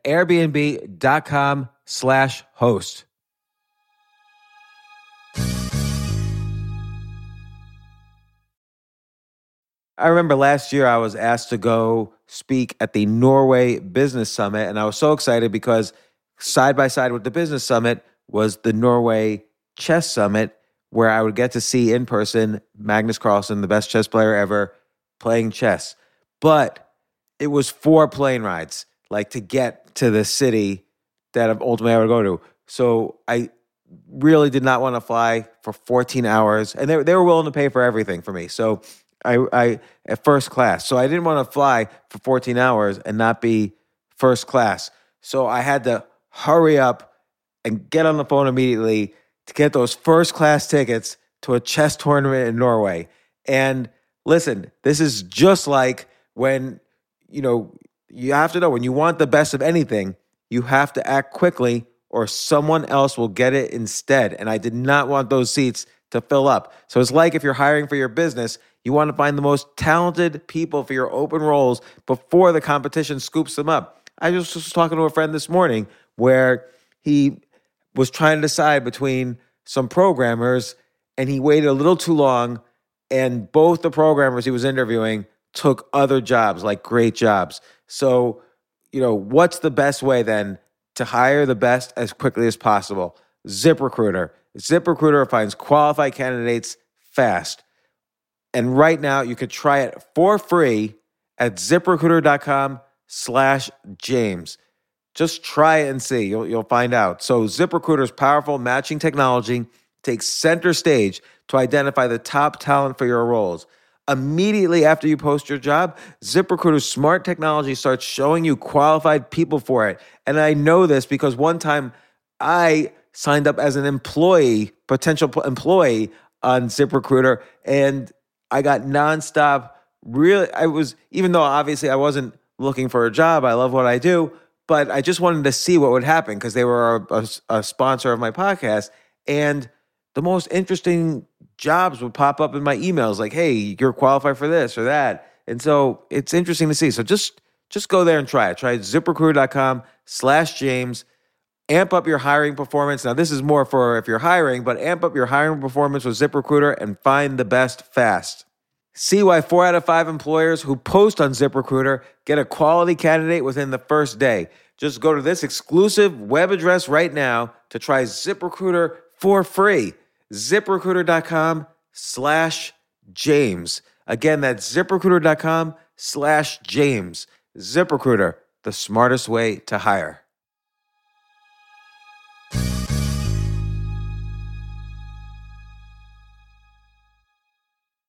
airbnb.com/host. I remember last year I was asked to go speak at the Norway Business Summit, and I was so excited because side by side with the Business Summit was the Norway Chess Summit, where I would get to see in person Magnus Carlsen, the best chess player ever, playing chess. But it was 4 plane rides, like to get to the city that ultimately I would go to. So I really did not want to fly for 14 hours, and they were willing to pay for everything for me. So I at first class. So I didn't want to fly for 14 hours and not be first class. So I had to hurry up and get on the phone immediately to get those first class tickets to a chess tournament in Norway. And listen, this is just like when, you have to know when you want the best of anything, you have to act quickly or someone else will get it instead. And I did not want those seats to fill up. So it's like if you're hiring for your business, you want to find the most talented people for your open roles before the competition scoops them up. I just was talking to a friend this morning where he was trying to decide between some programmers, and he waited a little too long, and both the programmers he was interviewing took other jobs, like great jobs. So, what's the best way then to hire the best as quickly as possible? ZipRecruiter. ZipRecruiter finds qualified candidates fast. And right now, you could try it for free at ZipRecruiter.com/James. Just try it and see. You'll find out. So ZipRecruiter's powerful matching technology takes center stage to identify the top talent for your roles. Immediately after you post your job, ZipRecruiter's smart technology starts showing you qualified people for it. And I know this because one time I signed up as an potential employee on ZipRecruiter, and I got nonstop. Really, even though obviously I wasn't looking for a job, I love what I do, but I just wanted to see what would happen because they were a sponsor of my podcast. And the most interesting jobs would pop up in my emails like, hey, you're qualified for this or that. And so it's interesting to see. So just go there and try it. Try ZipRecruiter.com/James. Amp up your hiring performance. Now, this is more for if you're hiring, but amp up your hiring performance with ZipRecruiter and find the best fast. See why 4 out of 5 employers who post on ZipRecruiter get a quality candidate within the first day. Just go to this exclusive web address right now to try ZipRecruiter for free. ZipRecruiter.com/James. Again, that's ZipRecruiter.com/James. ZipRecruiter, the smartest way to hire.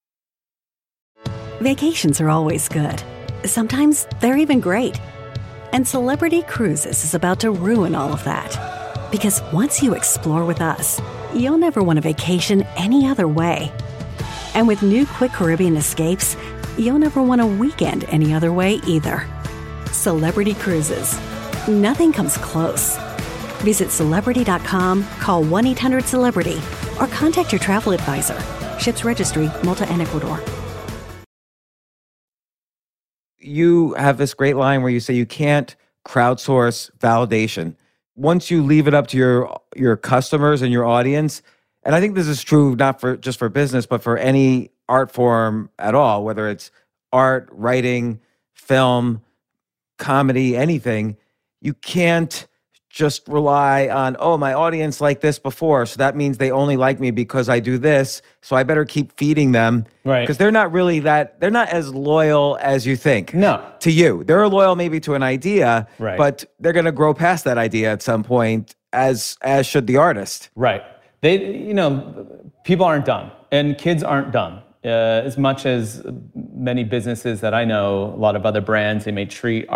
Vacations are always good. Sometimes they're even great. And Celebrity Cruises is about to ruin all of that. Because once you explore with us, you'll never want a vacation any other way. And with new Quick Caribbean Escapes, you'll never want a weekend any other way either. Celebrity Cruises. Nothing comes close. Visit Celebrity.com, call 1-800-CELEBRITY, or contact your travel advisor. Ships Registry, Malta and Ecuador. You have this great line where you say you can't crowdsource validation. Once you leave it up to your customers and your audience, and I think this is true not for just for business, but for any art form at all, whether it's art, writing, film, comedy, anything, you can't just rely on, oh, my audience liked this before, so that means they only like me because I do this, so I better keep feeding them. Right. Because they're not as loyal as you think. No. To you. They're loyal maybe to an idea, right, but they're going to grow past that idea at some point, as should the artist. Right. People aren't dumb, and kids aren't dumb. As much as many businesses that I know, a lot of other brands, they may treat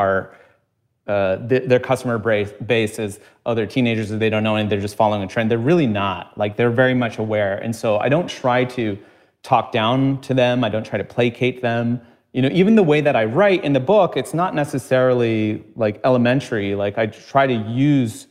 their customer base as, oh, they're teenagers and they don't know and they're just following a trend. They're really not. Like, they're very much aware. And so I don't try to talk down to them. I don't try to placate them. Even the way that I write in the book, it's not necessarily like elementary. Like, I try to use,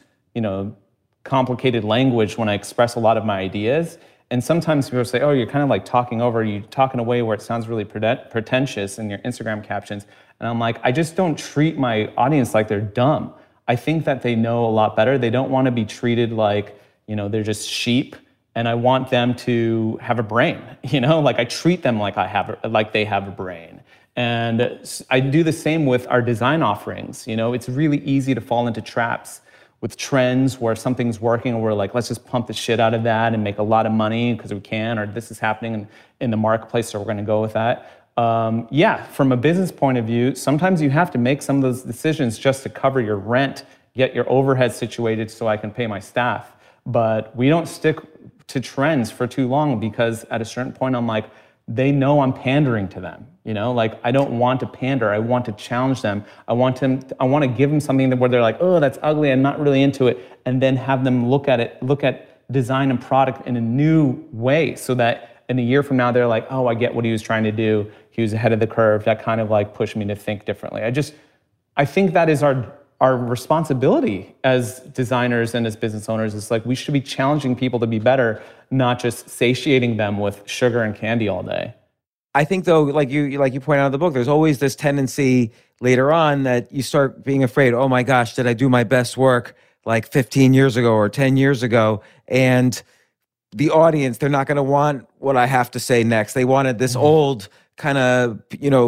complicated language when I express a lot of my ideas. And sometimes people say, oh, you're kind of like talking in a way where it sounds really pretentious in your Instagram captions. And I'm like, I just don't treat my audience like they're dumb. I think that they know a lot better. They don't want to be treated like, they're just sheep. And I want them to have a brain, like I treat them like they have a brain. And I do the same with our design offerings. It's really easy to fall into traps with trends where something's working and we're like, let's just pump the shit out of that and make a lot of money because we can, or this is happening in the marketplace, so we're going to go with that. From a business point of view, sometimes you have to make some of those decisions just to cover your rent, get your overhead situated so I can pay my staff. But we don't stick to trends for too long, because at a certain point I'm like, they know I'm pandering to them. I don't want to pander. I want to challenge them. I want to give them something where they're like, oh, that's ugly, I'm not really into it. And then have them look at design and product in a new way, so that in a year from now, they're like, oh, I get what he was trying to do. He was ahead of the curve. That kind of like pushed me to think differently. I think that is our responsibility as designers and as business owners. It's like, we should be challenging people to be better, not just satiating them with sugar and candy all day. I think, though, like you point out in the book, there's always this tendency later on that you start being afraid, oh my gosh, did I do my best work like 15 years ago or 10 years ago? And the audience, they're not going to want what I have to say next. They wanted this old kind of,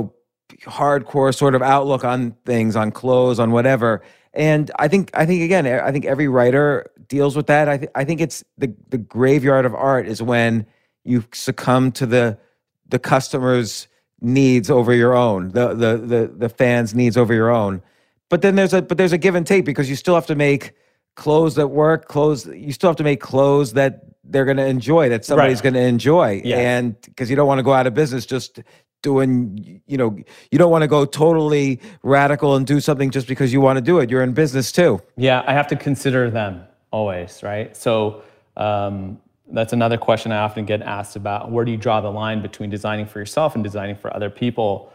hardcore sort of outlook on things, on clothes, on whatever. And I think every writer deals with that. I think it's the graveyard of art is when you succumb to the customer's needs over your own, the fans' needs over your own. But then there's a give and take, because you still have to make clothes that work, you still have to make clothes that they're going to enjoy, that somebody's going to enjoy. Yes. And because you don't want to go out of business just doing, you don't want to go totally radical and do something just because you want to do it. You're in business too. Yeah, I have to consider them always, right? So that's another question I often get asked about. Where do you draw the line between designing for yourself and designing for other people?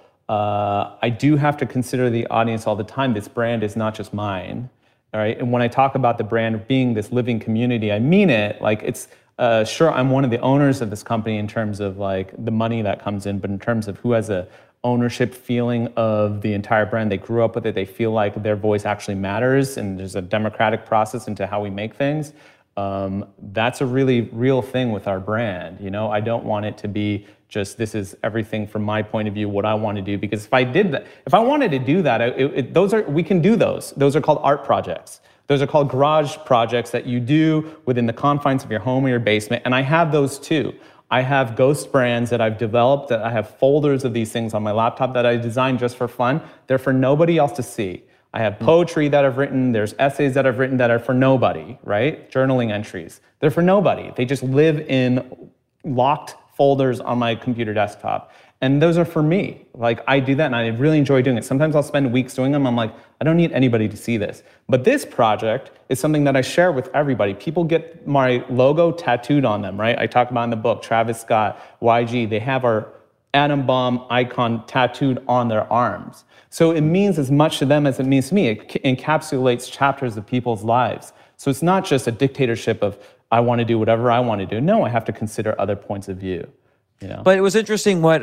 I do have to consider the audience all the time. This brand is not just mine, all right? And when I talk about the brand being this living community, I mean it. Like, it's sure, I'm one of the owners of this company in terms of like the money that comes in, but in terms of who has a ownership feeling of the entire brand, they grew up with it, they feel like their voice actually matters, and there's a democratic process into how we make things. That's a really real thing with our brand. I don't want it to be just, this is everything from my point of view, what I want to do. Because if I wanted to do that, we can do those. Those are called art projects. Those are called garage projects that you do within the confines of your home or your basement. And I have those too. I have ghost brands that I've developed, that I have folders of these things on my laptop that I designed just for fun. They're for nobody else to see. I have poetry that I've written, there's essays that I've written that are for nobody, right? Journaling entries. They're for nobody. They just live in locked folders on my computer desktop. And those are for me. Like, I do that and I really enjoy doing it. Sometimes I'll spend weeks doing them. I'm like, I don't need anybody to see this. But this project is something that I share with everybody. People get my logo tattooed on them, right? I talk about in the book, Travis Scott, YG, they have our atom bomb icon tattooed on their arms. So it means as much to them as it means to me. It encapsulates chapters of people's lives. So it's not just a dictatorship of, I want to do whatever I want to do. No, I have to consider other points of view. You know? But it was interesting what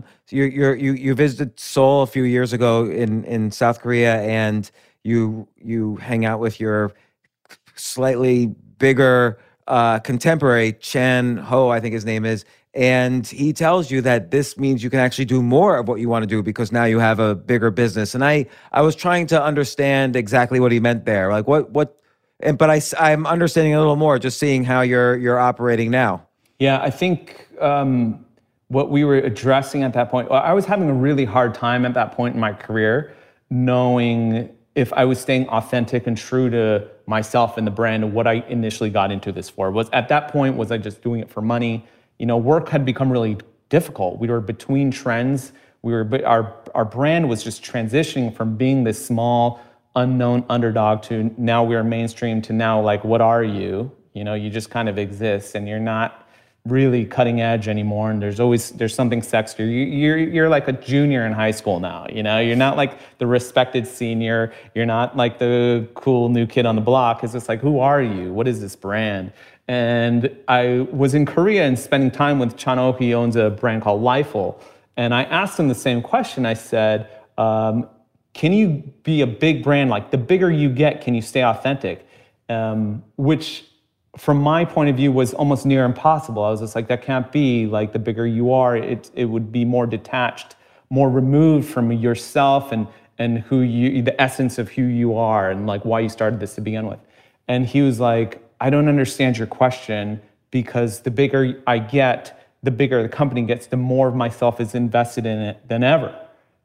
you visited Seoul a few years ago in South Korea, and you hang out with your slightly bigger contemporary, Chan Ho, I think his name is, and he tells you that this means you can actually do more of what you want to do because now you have a bigger business. And I was trying to understand exactly what he meant there, like but I'm understanding a little more just seeing how you're operating now. Yeah, I think what we were addressing at that point, I was having a really hard time at that point in my career, knowing if I was staying authentic and true to myself and the brand and what I initially got into this for. Was I just doing it for money? You know, work had become really difficult. We were between trends. Our brand was just transitioning from being this small, unknown underdog to now we're mainstream to now, like, what are you? You know, you just kind of exist and you're not really cutting edge anymore, and there's something sexier. You're like a junior in high school now, you know? You're not like the respected senior. You're not like the cool new kid on the block. It's just like, who are you? What is this brand? And I was in Korea and spending time with Chan Ho. He owns a brand called Lifeful. And I asked him the same question. I said, can you be a big brand? Like, the bigger you get, can you stay authentic? Which, from my point of view, was almost near impossible. I was just like, that can't be. Like, the bigger you are, it would be more detached, more removed from yourself and the essence of who you are and like why you started this to begin with. And he was like, I don't understand your question, because the bigger I get, the bigger the company gets, the more of myself is invested in it than ever.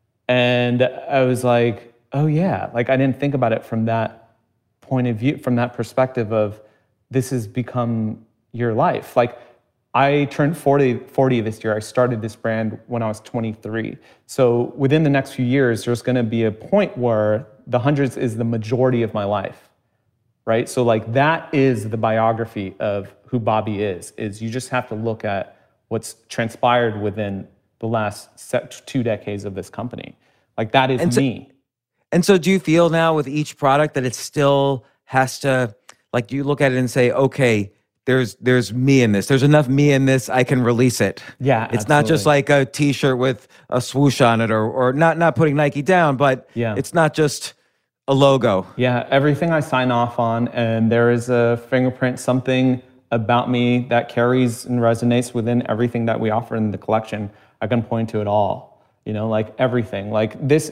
And I was like, oh yeah, like, I didn't think about it from that point of view, from that perspective of, this has become your life. Like, I turned 40 this year. I started this brand when I was 23. So within the next few years, there's going to be a point where the hundreds is the majority of my life, right? So like, that is the biography of who Bobby is you just have to look at what's transpired within the last 2 decades of this company. Like, that is me. And so do you feel now with each product that it still has to, like, do you look at it and say, okay, there's me in this. There's enough me in this, I can release it. Yeah, it's absolutely. Not just like a T-shirt with a swoosh on it, or not putting Nike down, but It's not just a logo. Yeah, everything I sign off on, and there is a fingerprint, something about me that carries and resonates within everything that we offer in the collection. I can point to it all. You know, like, everything. Like, this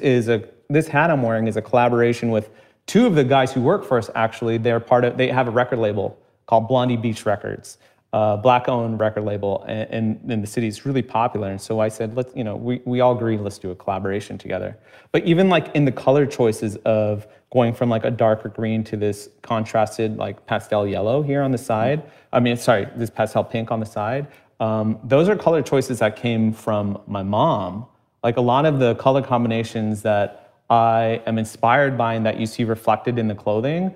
hat I'm wearing is a collaboration with 2 of the guys who work for us. Actually, they have a record label called Blondie Beach Records, Black-owned record label, and in the city. It's really popular. And so I said, we all agreed, let's do a collaboration together. But even like in the color choices of going from like a darker green to this contrasted like pastel yellow here on the side, this pastel pink on the side, those are color choices that came from my mom. Like, a lot of the color combinations that I am inspired by and that you see reflected in the clothing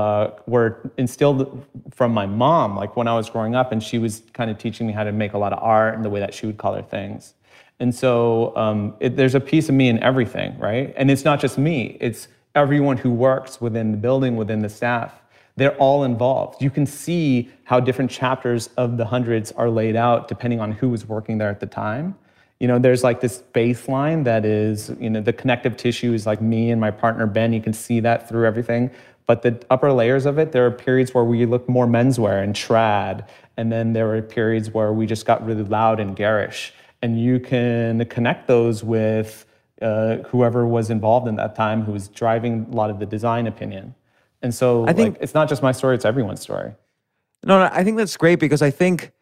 were instilled from my mom, like when I was growing up, and she was kind of teaching me how to make a lot of art and the way that she would color things. And so there's a piece of me in everything, right? And it's not just me, it's everyone who works within the building, within the staff. They're all involved. You can see how different chapters of the hundreds are laid out depending on who was working there at the time. You know, there's like this baseline that is, the connective tissue is like me and my partner, Ben. You can see that through everything. But the upper layers of it, there are periods where we look more menswear and trad. And then there were periods where we just got really loud and garish. And you can connect those with whoever was involved in that time, who was driving a lot of the design opinion. And so I think it's not just my story, it's everyone's story. No, I think that's great, because I think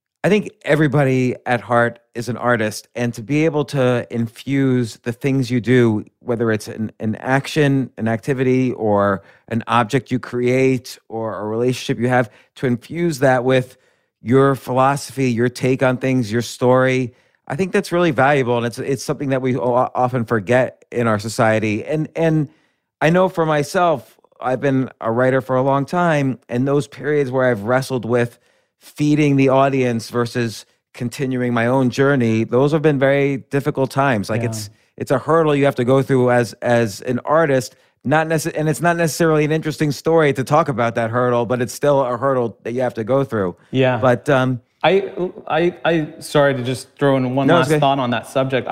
everybody at heart is an artist, and to be able to infuse the things you do, whether it's an action, an activity, or an object you create, or a relationship you have, to infuse that with your philosophy, your take on things, your story, I think that's really valuable, and it's something that we often forget in our society. And I know for myself, I've been a writer for a long time, and those periods where I've wrestled with feeding the audience versus continuing my own journey, those have been very difficult times. Like it's a hurdle you have to go through as an artist. And it's not necessarily an interesting story to talk about that hurdle, but it's still a hurdle that you have to go through. Yeah. But I sorry to just throw in one last thought on that subject.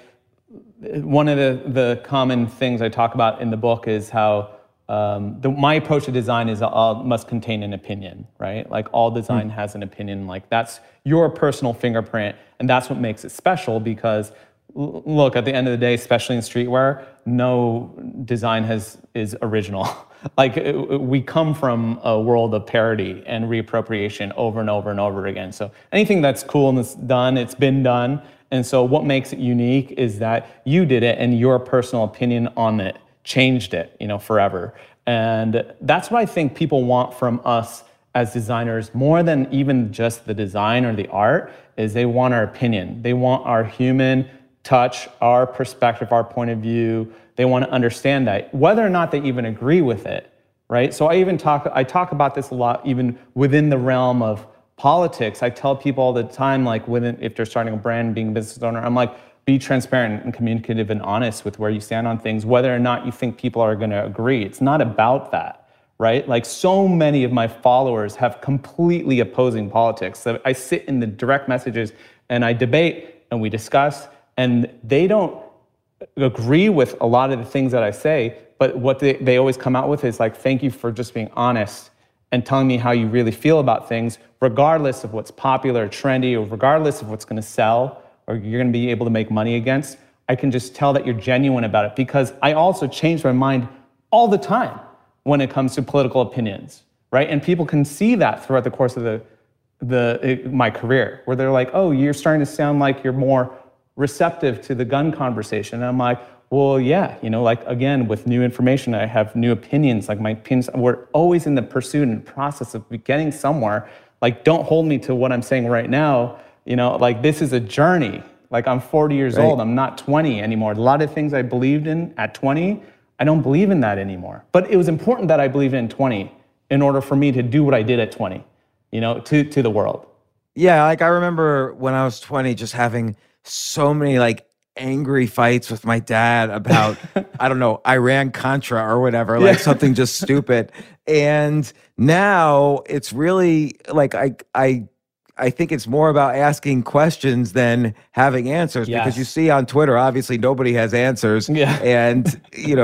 One of the common things I talk about in the book is how my approach to design is must contain an opinion, right? Like all design has an opinion. Like that's your personal fingerprint, and that's what makes it special. Because look, at the end of the day, especially in streetwear, no design is original. Like we come from a world of parody and reappropriation over and over and over again. So anything that's cool and it's done, it's been done. And so what makes it unique is that you did it and your personal opinion on it changed it, forever. And that's what I think people want from us as designers, more than even just the design or the art, is they want our opinion. They want our human touch, our perspective, our point of view. They want to understand that, whether or not they even agree with it, right? So I talk about this a lot, even within the realm of politics. I tell people all the time, like if they're starting a brand, being a business owner, I'm like, be transparent and communicative and honest with where you stand on things, whether or not you think people are going to agree. It's not about that, right? Like so many of my followers have completely opposing politics. So I sit in the direct messages and I debate and we discuss, and they don't agree with a lot of the things that I say, but what they always come out with is like, thank you for just being honest and telling me how you really feel about things, regardless of what's popular or trendy, or regardless of what's going to sell or you're going to be able to make money against. I can just tell that you're genuine about it, because I also change my mind all the time when it comes to political opinions, right? And people can see that throughout the course of my career, where they're like, oh, you're starting to sound like you're more receptive to the gun conversation. And I'm like, well, yeah, like again, with new information, I have new opinions. Like my opinions, we're always in the pursuit and process of getting somewhere. Like, don't hold me to what I'm saying right now. Like this is a journey. Like I'm 40 years old, I'm not 20 anymore. A lot of things I believed in at 20, I don't believe in that anymore. But it was important that I believed in 20 in order for me to do what I did at 20, to the world. Yeah, like I remember when I was 20, just having so many like angry fights with my dad about, I don't know, Iran-Contra or whatever, like something just stupid. And now it's really like, I think it's more about asking questions than having answers, because you see on Twitter, obviously nobody has answers. And,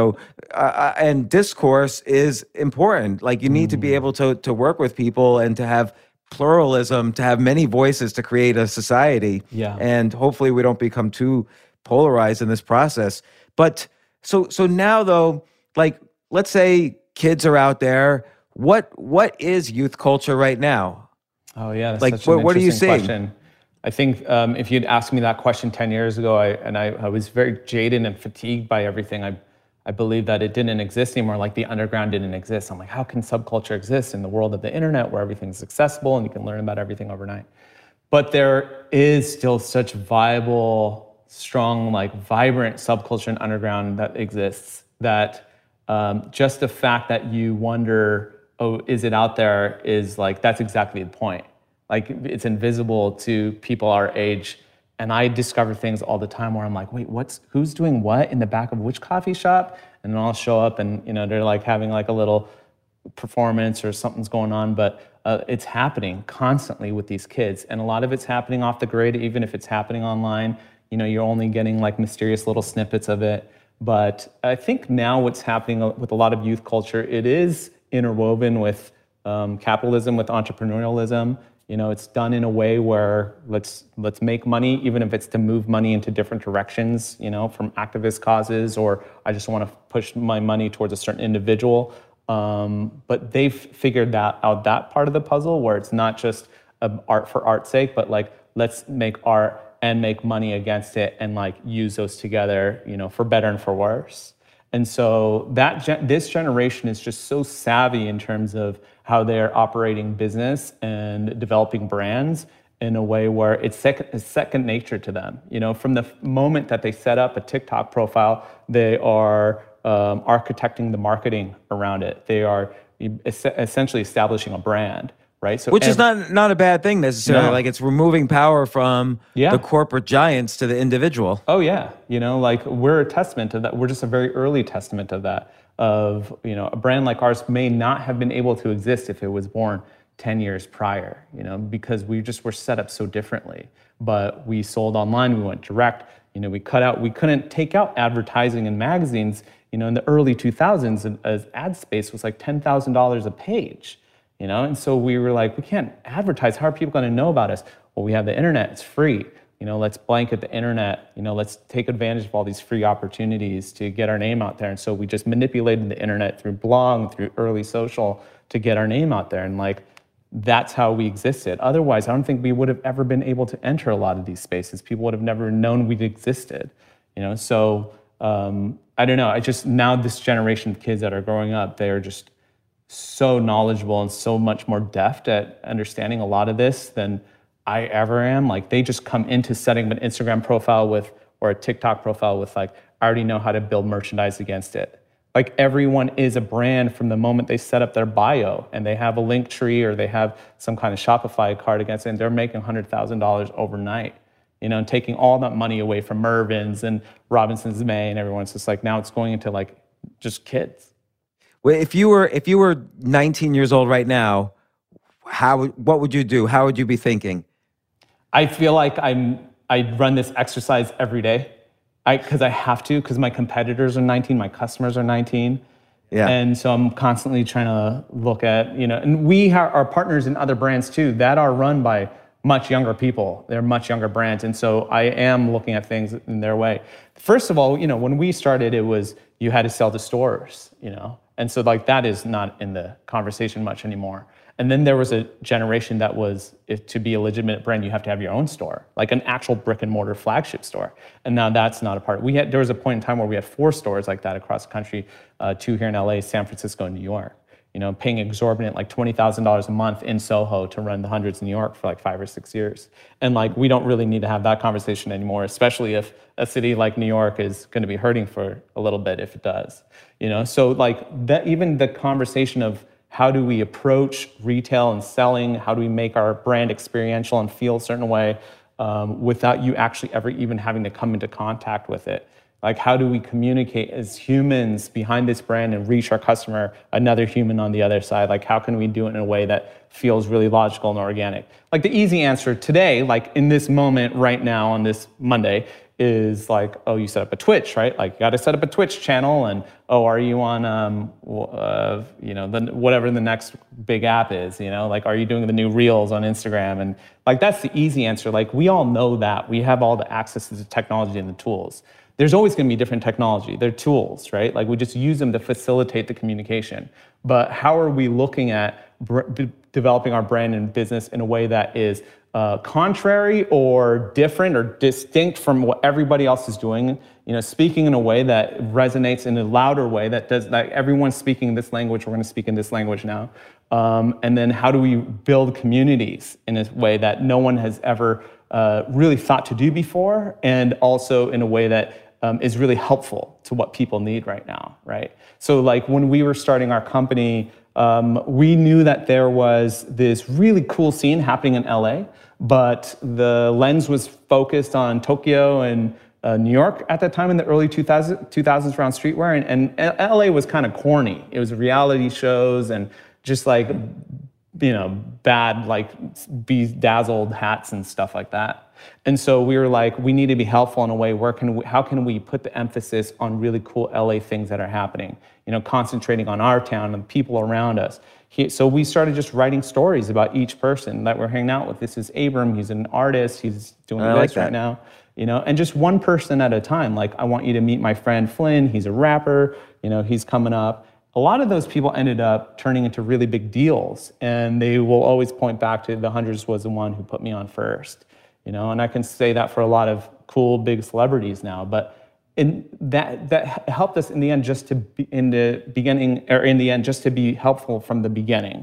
and discourse is important. Like you need to be able to work with people and to have pluralism, to have many voices to create a society. And hopefully we don't become too polarized in this process. But so now though, like let's say kids are out there, what is youth culture right now? Oh yeah, that's like such an what are you interesting seeing? Question. I think if you'd asked me that question 10 years ago, I was very jaded and fatigued by everything. I believed that it didn't exist anymore, like the underground didn't exist. I'm like, how can subculture exist in the world of the internet where everything's accessible and you can learn about everything overnight? But there is still such viable, strong, like vibrant subculture and underground that exists, that just the fact that you wonder, oh, is it out there, is like, that's exactly the point. Like it's invisible to people our age. And I discover things all the time where I'm like, wait, who's doing what in the back of which coffee shop? And then I'll show up and, they're like having like a little performance or something's going on, but it's happening constantly with these kids. And a lot of it's happening off the grid, even if it's happening online, you're only getting like mysterious little snippets of it. But I think now what's happening with a lot of youth culture, it is interwoven with capitalism, with entrepreneurialism. It's done in a way where let's make money, even if it's to move money into different directions, from activist causes, or I just want to push my money towards a certain individual. But they've figured out that part of the puzzle, where it's not just art for art's sake, but like, let's make art and make money against it and like use those together, for better and for worse. And so this generation is just so savvy in terms of how they're operating business and developing brands. in a way where it's second nature to them. You know, from the moment that they set up a TikTok profile, they are architecting the marketing around it. They are essentially establishing a brand, right? So which is not a bad thing necessarily. No. Like it's removing power from the corporate giants to the individual. Oh yeah, you know, like we're a testament to that. We're just a very early testament of that. Of, you know, a brand like ours may not have been able to exist if it was born 10 years prior, you know, because we just were set up so differently. But we sold online, we went direct, you know, we couldn't take out advertising in magazines, you know, in the early 2000s, as ad space was like $10,000 a page, you know, and so we were like, we can't advertise. How are people going to know about us? Well, we have the internet, it's free. You know, let's blanket the internet, you know, let's take advantage of all these free opportunities to get our name out there. And so we just manipulated the internet through blog, through early social to get our name out there. And like, that's how we existed. Otherwise, I don't think we would have ever been able to enter a lot of these spaces. People would have never known we'd existed, you know? So I don't know. I just, now this generation of kids that are growing up, they are just so knowledgeable and so much more deft at understanding a lot of this than I ever am. Like they just come into setting an Instagram profile with, or a TikTok profile with like, I already know how to build merchandise against it. Like everyone is a brand from the moment they set up their bio and they have a link tree or they have some kind of Shopify card against it, and they're making $100,000 overnight, you know, and taking all that money away from Mervyn's and Robinson's May and everyone's just like, now it's going into like just kids. Well, if you were 19 years old right now, what would you do? How would you be thinking? I feel like I run this exercise every day because I have to, because my competitors are 19, my customers are 19. Yeah. And so I'm constantly trying to look at, you know, and we are partners in other brands too that are run by much younger people. They're much younger brands. And so I am looking at things in their way. First of all, you know, when we started, it was, you had to sell to stores, you know, and so like that is not in the conversation much anymore. And then there was a generation that was, if to be a legitimate brand, you have to have your own store, like an actual brick and mortar flagship store. And now that's not a part. There was a point in time where we had 4 stores like that across the country, 2 here in LA, San Francisco, and New York. You know, paying exorbitant, like $20,000 a month in Soho to run the hundreds in New York for like 5 or 6 years. And like, we don't really need to have that conversation anymore, especially if a city like New York is going to be hurting for a little bit if it does. You know, so like that, even the conversation of how do we approach retail and selling? How do we make our brand experiential and feel a certain way without you actually ever even having to come into contact with it? Like, how do we communicate as humans behind this brand and reach our customer, another human on the other side? Like, how can we do it in a way that feels really logical and organic? Like, the easy answer today, like in this moment right now on this Monday, is like, oh, you set up a Twitch, right? Like, you got to set up a Twitch channel, and oh, are you on, you know, whatever the next big app is, you know? Like, are you doing the new Reels on Instagram? And like, that's the easy answer. Like, we all know that. We have all the access to the technology and the tools. There's always going to be different technology. They're tools, right? Like, we just use them to facilitate the communication. But how are we looking at developing our brand and business in a way that is contrary or different or distinct from what everybody else is doing? You know, speaking in a way that resonates in a louder way that does, like, everyone's speaking this language, we're going to speak in this language now. And then how do we build communities in a way that no one has ever really thought to do before, and also in a way that is really helpful to what people need right now, right? So like, when we were starting our company, we knew that there was this really cool scene happening in LA, but the lens was focused on Tokyo and New York at that time in the early 2000s around streetwear, and LA was kind of corny. It was reality shows and just like, you know, bad, like bedazzled hats and stuff like that. And so we were like, we need to be helpful in a way. How can we put the emphasis on really cool LA things that are happening? You know, concentrating on our town and the people around us. So we started just writing stories about each person that we're hanging out with. This is Abram. He's an artist. He's doing this right now. You know, and just one person at a time. Like, I want you to meet my friend Flynn. He's a rapper. You know, he's coming up. A lot of those people ended up turning into really big deals, and they will always point back to the Hundreds was the one who put me on first, you know, and I can say that for a lot of cool big celebrities now, but that helped us in the end just to be helpful from the beginning,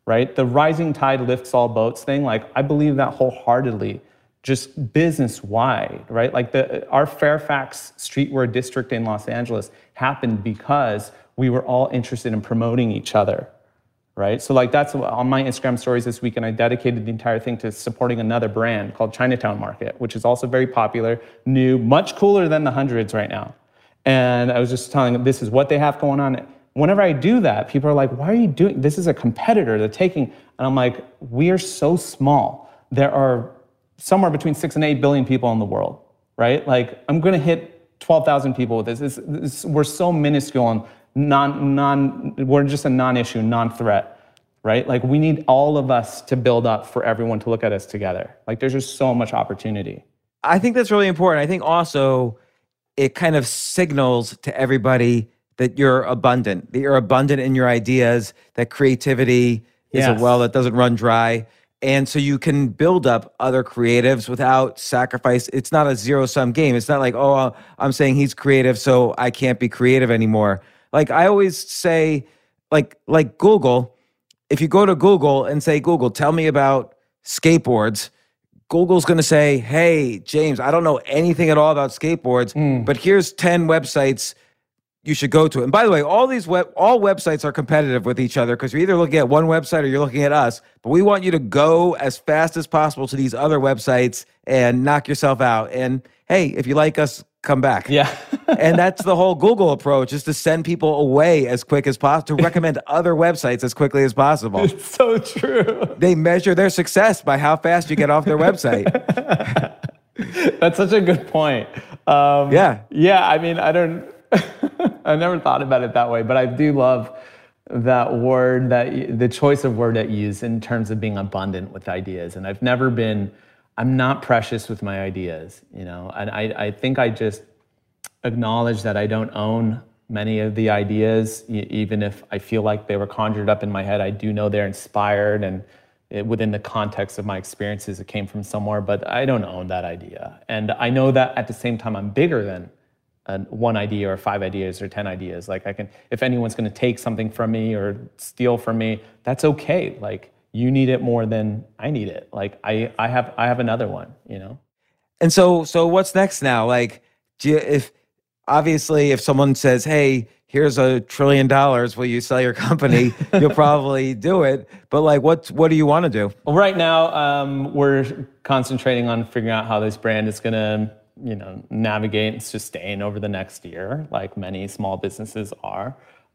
right? The rising tide lifts all boats thing, like I believe that wholeheartedly, just business-wide, right? Like our Fairfax streetwear district in Los Angeles happened because we were all interested in promoting each other, right? So like that's on my Instagram stories this weekend, I dedicated the entire thing to supporting another brand called Chinatown Market, which is also very popular, new, much cooler than the Hundreds right now. And I was just telling them, this is what they have going on. Whenever I do that, people are like, why are you doing, this is a competitor, they're taking, and I'm like, we are so small. There are somewhere between 6 and 8 billion people in the world, right? Like I'm gonna hit 12,000 people with this. We're so minuscule and we're just a non-issue, non-threat, right? Like we need all of us to build up for everyone to look at us together. Like there's just so much opportunity. I think that's really important. I think also it kind of signals to everybody that you're abundant in your ideas, that creativity is a well that doesn't run dry. And so you can build up other creatives without sacrifice. It's not a zero-sum game. It's not like, oh, I'm saying he's creative, so I can't be creative anymore. Like I always say, like Google, if you go to Google and say, Google, tell me about skateboards, Google's going to say, hey, James, I don't know anything at all about skateboards, but here's 10 websites you should go to. And by the way, all websites are competitive with each other because you're either looking at one website or you're looking at us, but we want you to go as fast as possible to these other websites and knock yourself out. And hey, if you like us, come back. Yeah. And that's the whole Google approach, is to send people away as quick as possible, to recommend other websites as quickly as possible. It's so true. They measure their success by how fast you get off their website. That's such a good point. Yeah. I mean, I never thought about it that way, but I do love that word, the choice of word that you use in terms of being abundant with ideas. And I'm not precious with my ideas, and I think I just acknowledge that I don't own many of the ideas, even if I feel like they were conjured up in my head. I do know they're inspired and within the context of my experiences, it came from somewhere, but I don't own that idea. And I know that at the same time, I'm bigger than one idea or 5 ideas or 10 ideas. Like if anyone's going to take something from me or steal from me, that's okay. Like you need it more than I need it. Like I have another one, And so what's next now? Like, if someone says, hey, here's $1 trillion, will you sell your company? You'll probably do it. But like, what do you want to do? Well, right now, we're concentrating on figuring out how this brand is going to navigate and sustain over the next year, like many small businesses are.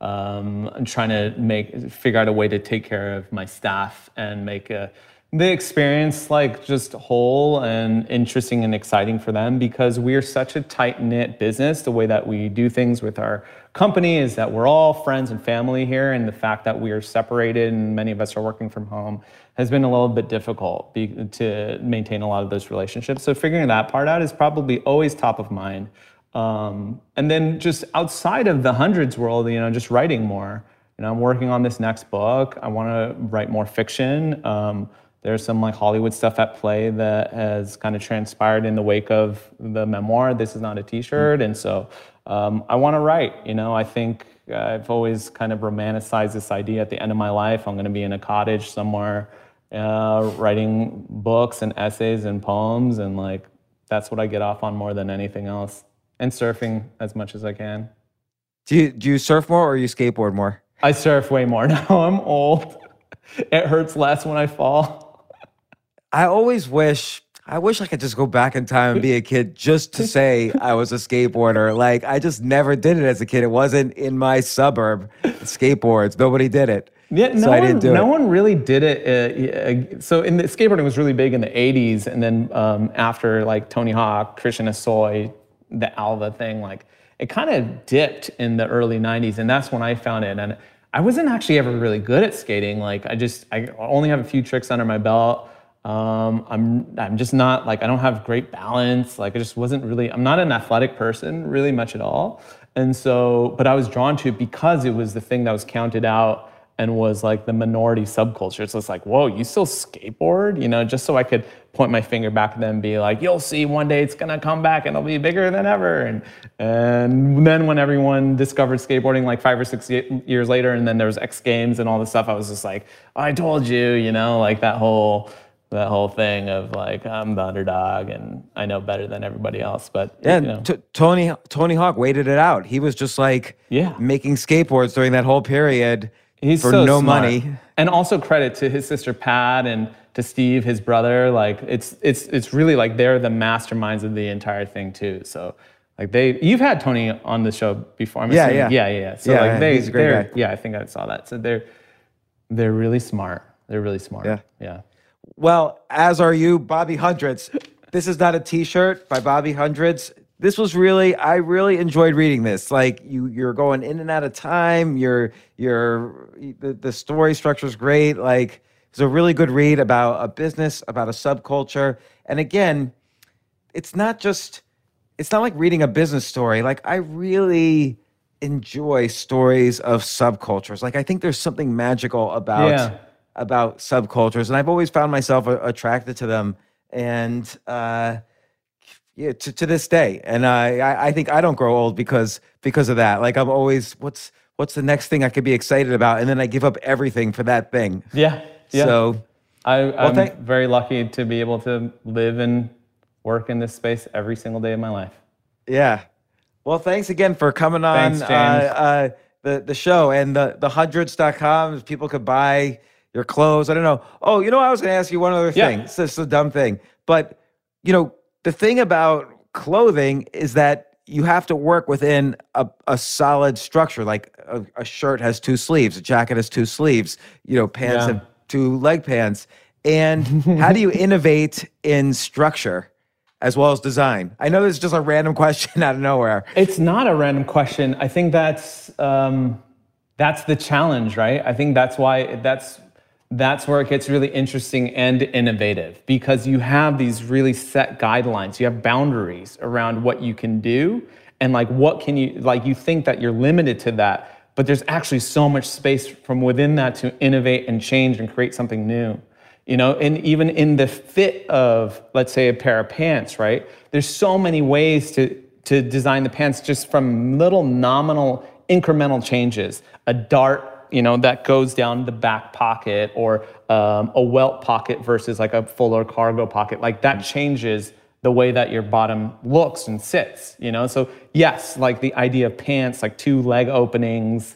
I'm trying to figure out a way to take care of my staff and make the experience like just whole and interesting and exciting for them, because we're such a tight-knit business. The way that we do things with our company is that we're all friends and family here, and the fact that we are separated and many of us are working from home has been a little bit difficult to maintain a lot of those relationships. So figuring that part out is probably always top of mind. And then just outside of the Hundreds world, just writing more. I'm working on this next book. I want to write more fiction. There's some like Hollywood stuff at play that has kind of transpired in the wake of the memoir, This Is Not a T-Shirt. And so I want to write. I think I've always kind of romanticized this idea at the end of my life, I'm going to be in a cottage somewhere writing books and essays and poems. And like, that's what I get off on more than anything else. And surfing as much as I can. Do you surf more or you skateboard more? I surf way more now. I'm old. It hurts less when I fall. I wish I could just go back in time and be a kid just to say I was a skateboarder. Like, I just never did it as a kid. It wasn't in my suburb, skateboards. Nobody did it. Yeah, no one really did it. So in the skateboarding was really big in the 80s. And then after like Tony Hawk, Christian Asoy, the Alva thing, like it kind of dipped in the early 90s. And that's when I found it. And I wasn't actually ever really good at skating. Like I only have a few tricks under my belt. I'm just not like, I don't have great balance. Like I just wasn't really, I'm not an athletic person really much at all. And so, but I was drawn to it because it was the thing that was counted out and was like the minority subculture. So it's like, whoa, you still skateboard? Just so I could point my finger back at them and be like, you'll see one day it's gonna come back and it'll be bigger than ever. And then when everyone discovered skateboarding like 5 or 6 years later, and then there was X Games and all this stuff, I was just like, I told you, like that whole thing of like, I'm the underdog and I know better than everybody else. But yeah, Tony Hawk waited it out. He was just like making skateboards during that whole period. He's for so no smart. money. And also credit to his sister Pat and to Steve, his brother. Like it's really like they're the masterminds of the entire thing too. So like you've had Tony on the show before. I'm assuming. Yeah. So like he's a great guy. Yeah, I think I saw that. So they're really smart. They're really smart. Yeah. Well, as are you, Bobby Hundreds. This is not a T-shirt by Bobby Hundreds. This was I really enjoyed reading this. Like you're going in and out of time. The story structure is great. Like it's a really good read about a business, about a subculture. And again, it's not like reading a business story. Like I really enjoy stories of subcultures. Like I think there's something magical about subcultures, and I've always found myself attracted to them. And to this day, and I think I don't grow old because of that. Like I'm always, what's the next thing I could be excited about, and then I give up everything for that thing. Yeah. So I'm very lucky to be able to live and work in this space every single day of my life. Yeah. Well, thanks again for coming on the show, and the hundreds.com. People could buy your clothes. I don't know. Oh, I was going to ask you one other thing. It's just a dumb thing, but the thing about clothing is that you have to work within a solid structure. Like a shirt has 2 sleeves, a jacket has 2 sleeves, pants have 2 leg pants. And how do you innovate in structure as well as design? I know this is just a random question out of nowhere. It's not a random question. I think that's the challenge, right? I think that's why that's where it gets really interesting and innovative, because you have these really set guidelines. You have boundaries around what you can do, and like what can you, like you think that you're limited to that, but there's actually so much space from within that to innovate and change and create something new. And even in the fit of, let's say, a pair of pants, right? There's so many ways to design the pants just from little nominal incremental changes. A dart that goes down the back pocket, or a welt pocket versus like a fuller cargo pocket. Like that changes the way that your bottom looks and sits, So yes, like the idea of pants, like 2 leg openings,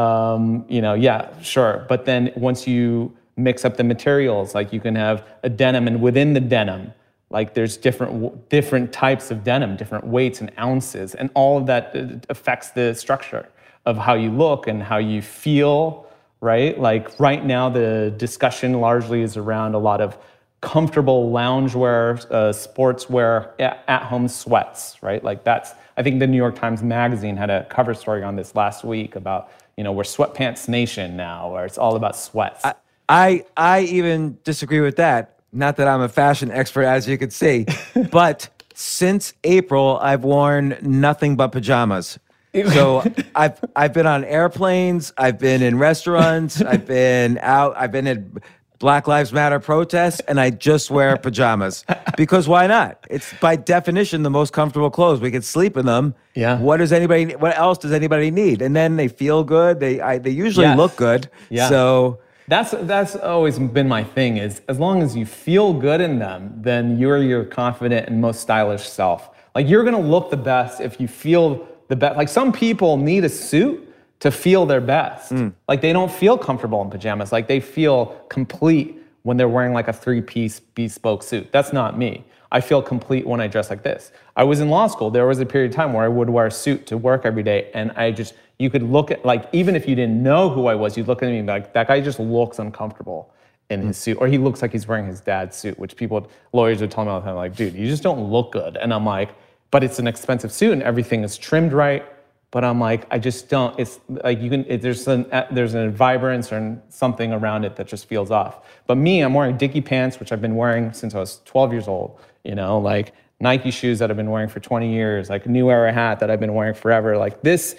sure. But then once you mix up the materials, like you can have a denim, and within the denim, like there's different types of denim, different weights and ounces, and all of that affects the structure of how you look and how you feel, right? Like right now, the discussion largely is around a lot of comfortable loungewear, sportswear, at-home sweats, right? Like I think the New York Times Magazine had a cover story on this last week about, we're sweatpants nation now, where it's all about sweats. I even disagree with that. Not that I'm a fashion expert, as you could see, but since April, I've worn nothing but pajamas. So I've been on airplanes, I've been in restaurants, I've been out, I've been at Black Lives Matter protests, and I just wear pajamas. Because why not? It's by definition the most comfortable clothes. We can sleep in them. Yeah. What else does anybody need? And then they feel good. They usually look good. Yeah. So that's always been my thing, is as long as you feel good in them, then you're your confident and most stylish self. Like you're gonna look the best if you feel the best. Like some people need a suit to feel their best. Like they don't feel comfortable in pajamas. Like they feel complete when they're wearing like a 3-piece bespoke suit. That's not me. I feel complete when I dress like this. I was in law school. There was a period of time where I would wear a suit to work every day, and you could look at, like, even if you didn't know who I was, you'd look at me and be like, that guy just looks uncomfortable in his suit, or he looks like he's wearing his dad's suit, which lawyers would tell me all the time, like, dude, you just don't look good. And I'm like, but it's an expensive suit and everything is trimmed right. But I'm like, I just don't. It's like there's a vibrance or something around it that just feels off. But me, I'm wearing Dickie pants, which I've been wearing since I was 12 years old. Like Nike shoes that I've been wearing for 20 years, like a New Era hat that I've been wearing forever. Like this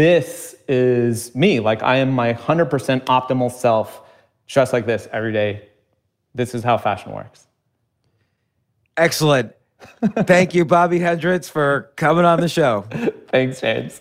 is me. Like I am my 100% optimal self, dressed like this every day. This is how fashion works. Excellent. Thank you, Bobby Hendricks, for coming on the show. Thanks, James.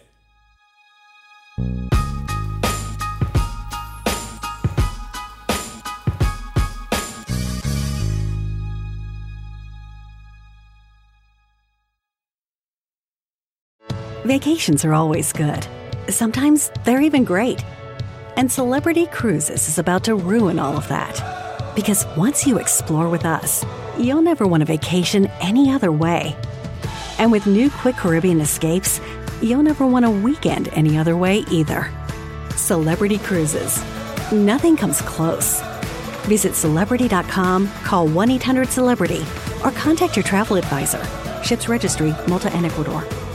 Vacations are always good. Sometimes they're even great. And Celebrity Cruises is about to ruin all of that. Because once you explore with us, you'll never want a vacation any other way. And with new Quick Caribbean Escapes, you'll never want a weekend any other way either. Celebrity Cruises. Nothing comes close. Visit Celebrity.com, call 1-800-CELEBRITY, or contact your travel advisor. Ships Registry, Malta and Ecuador.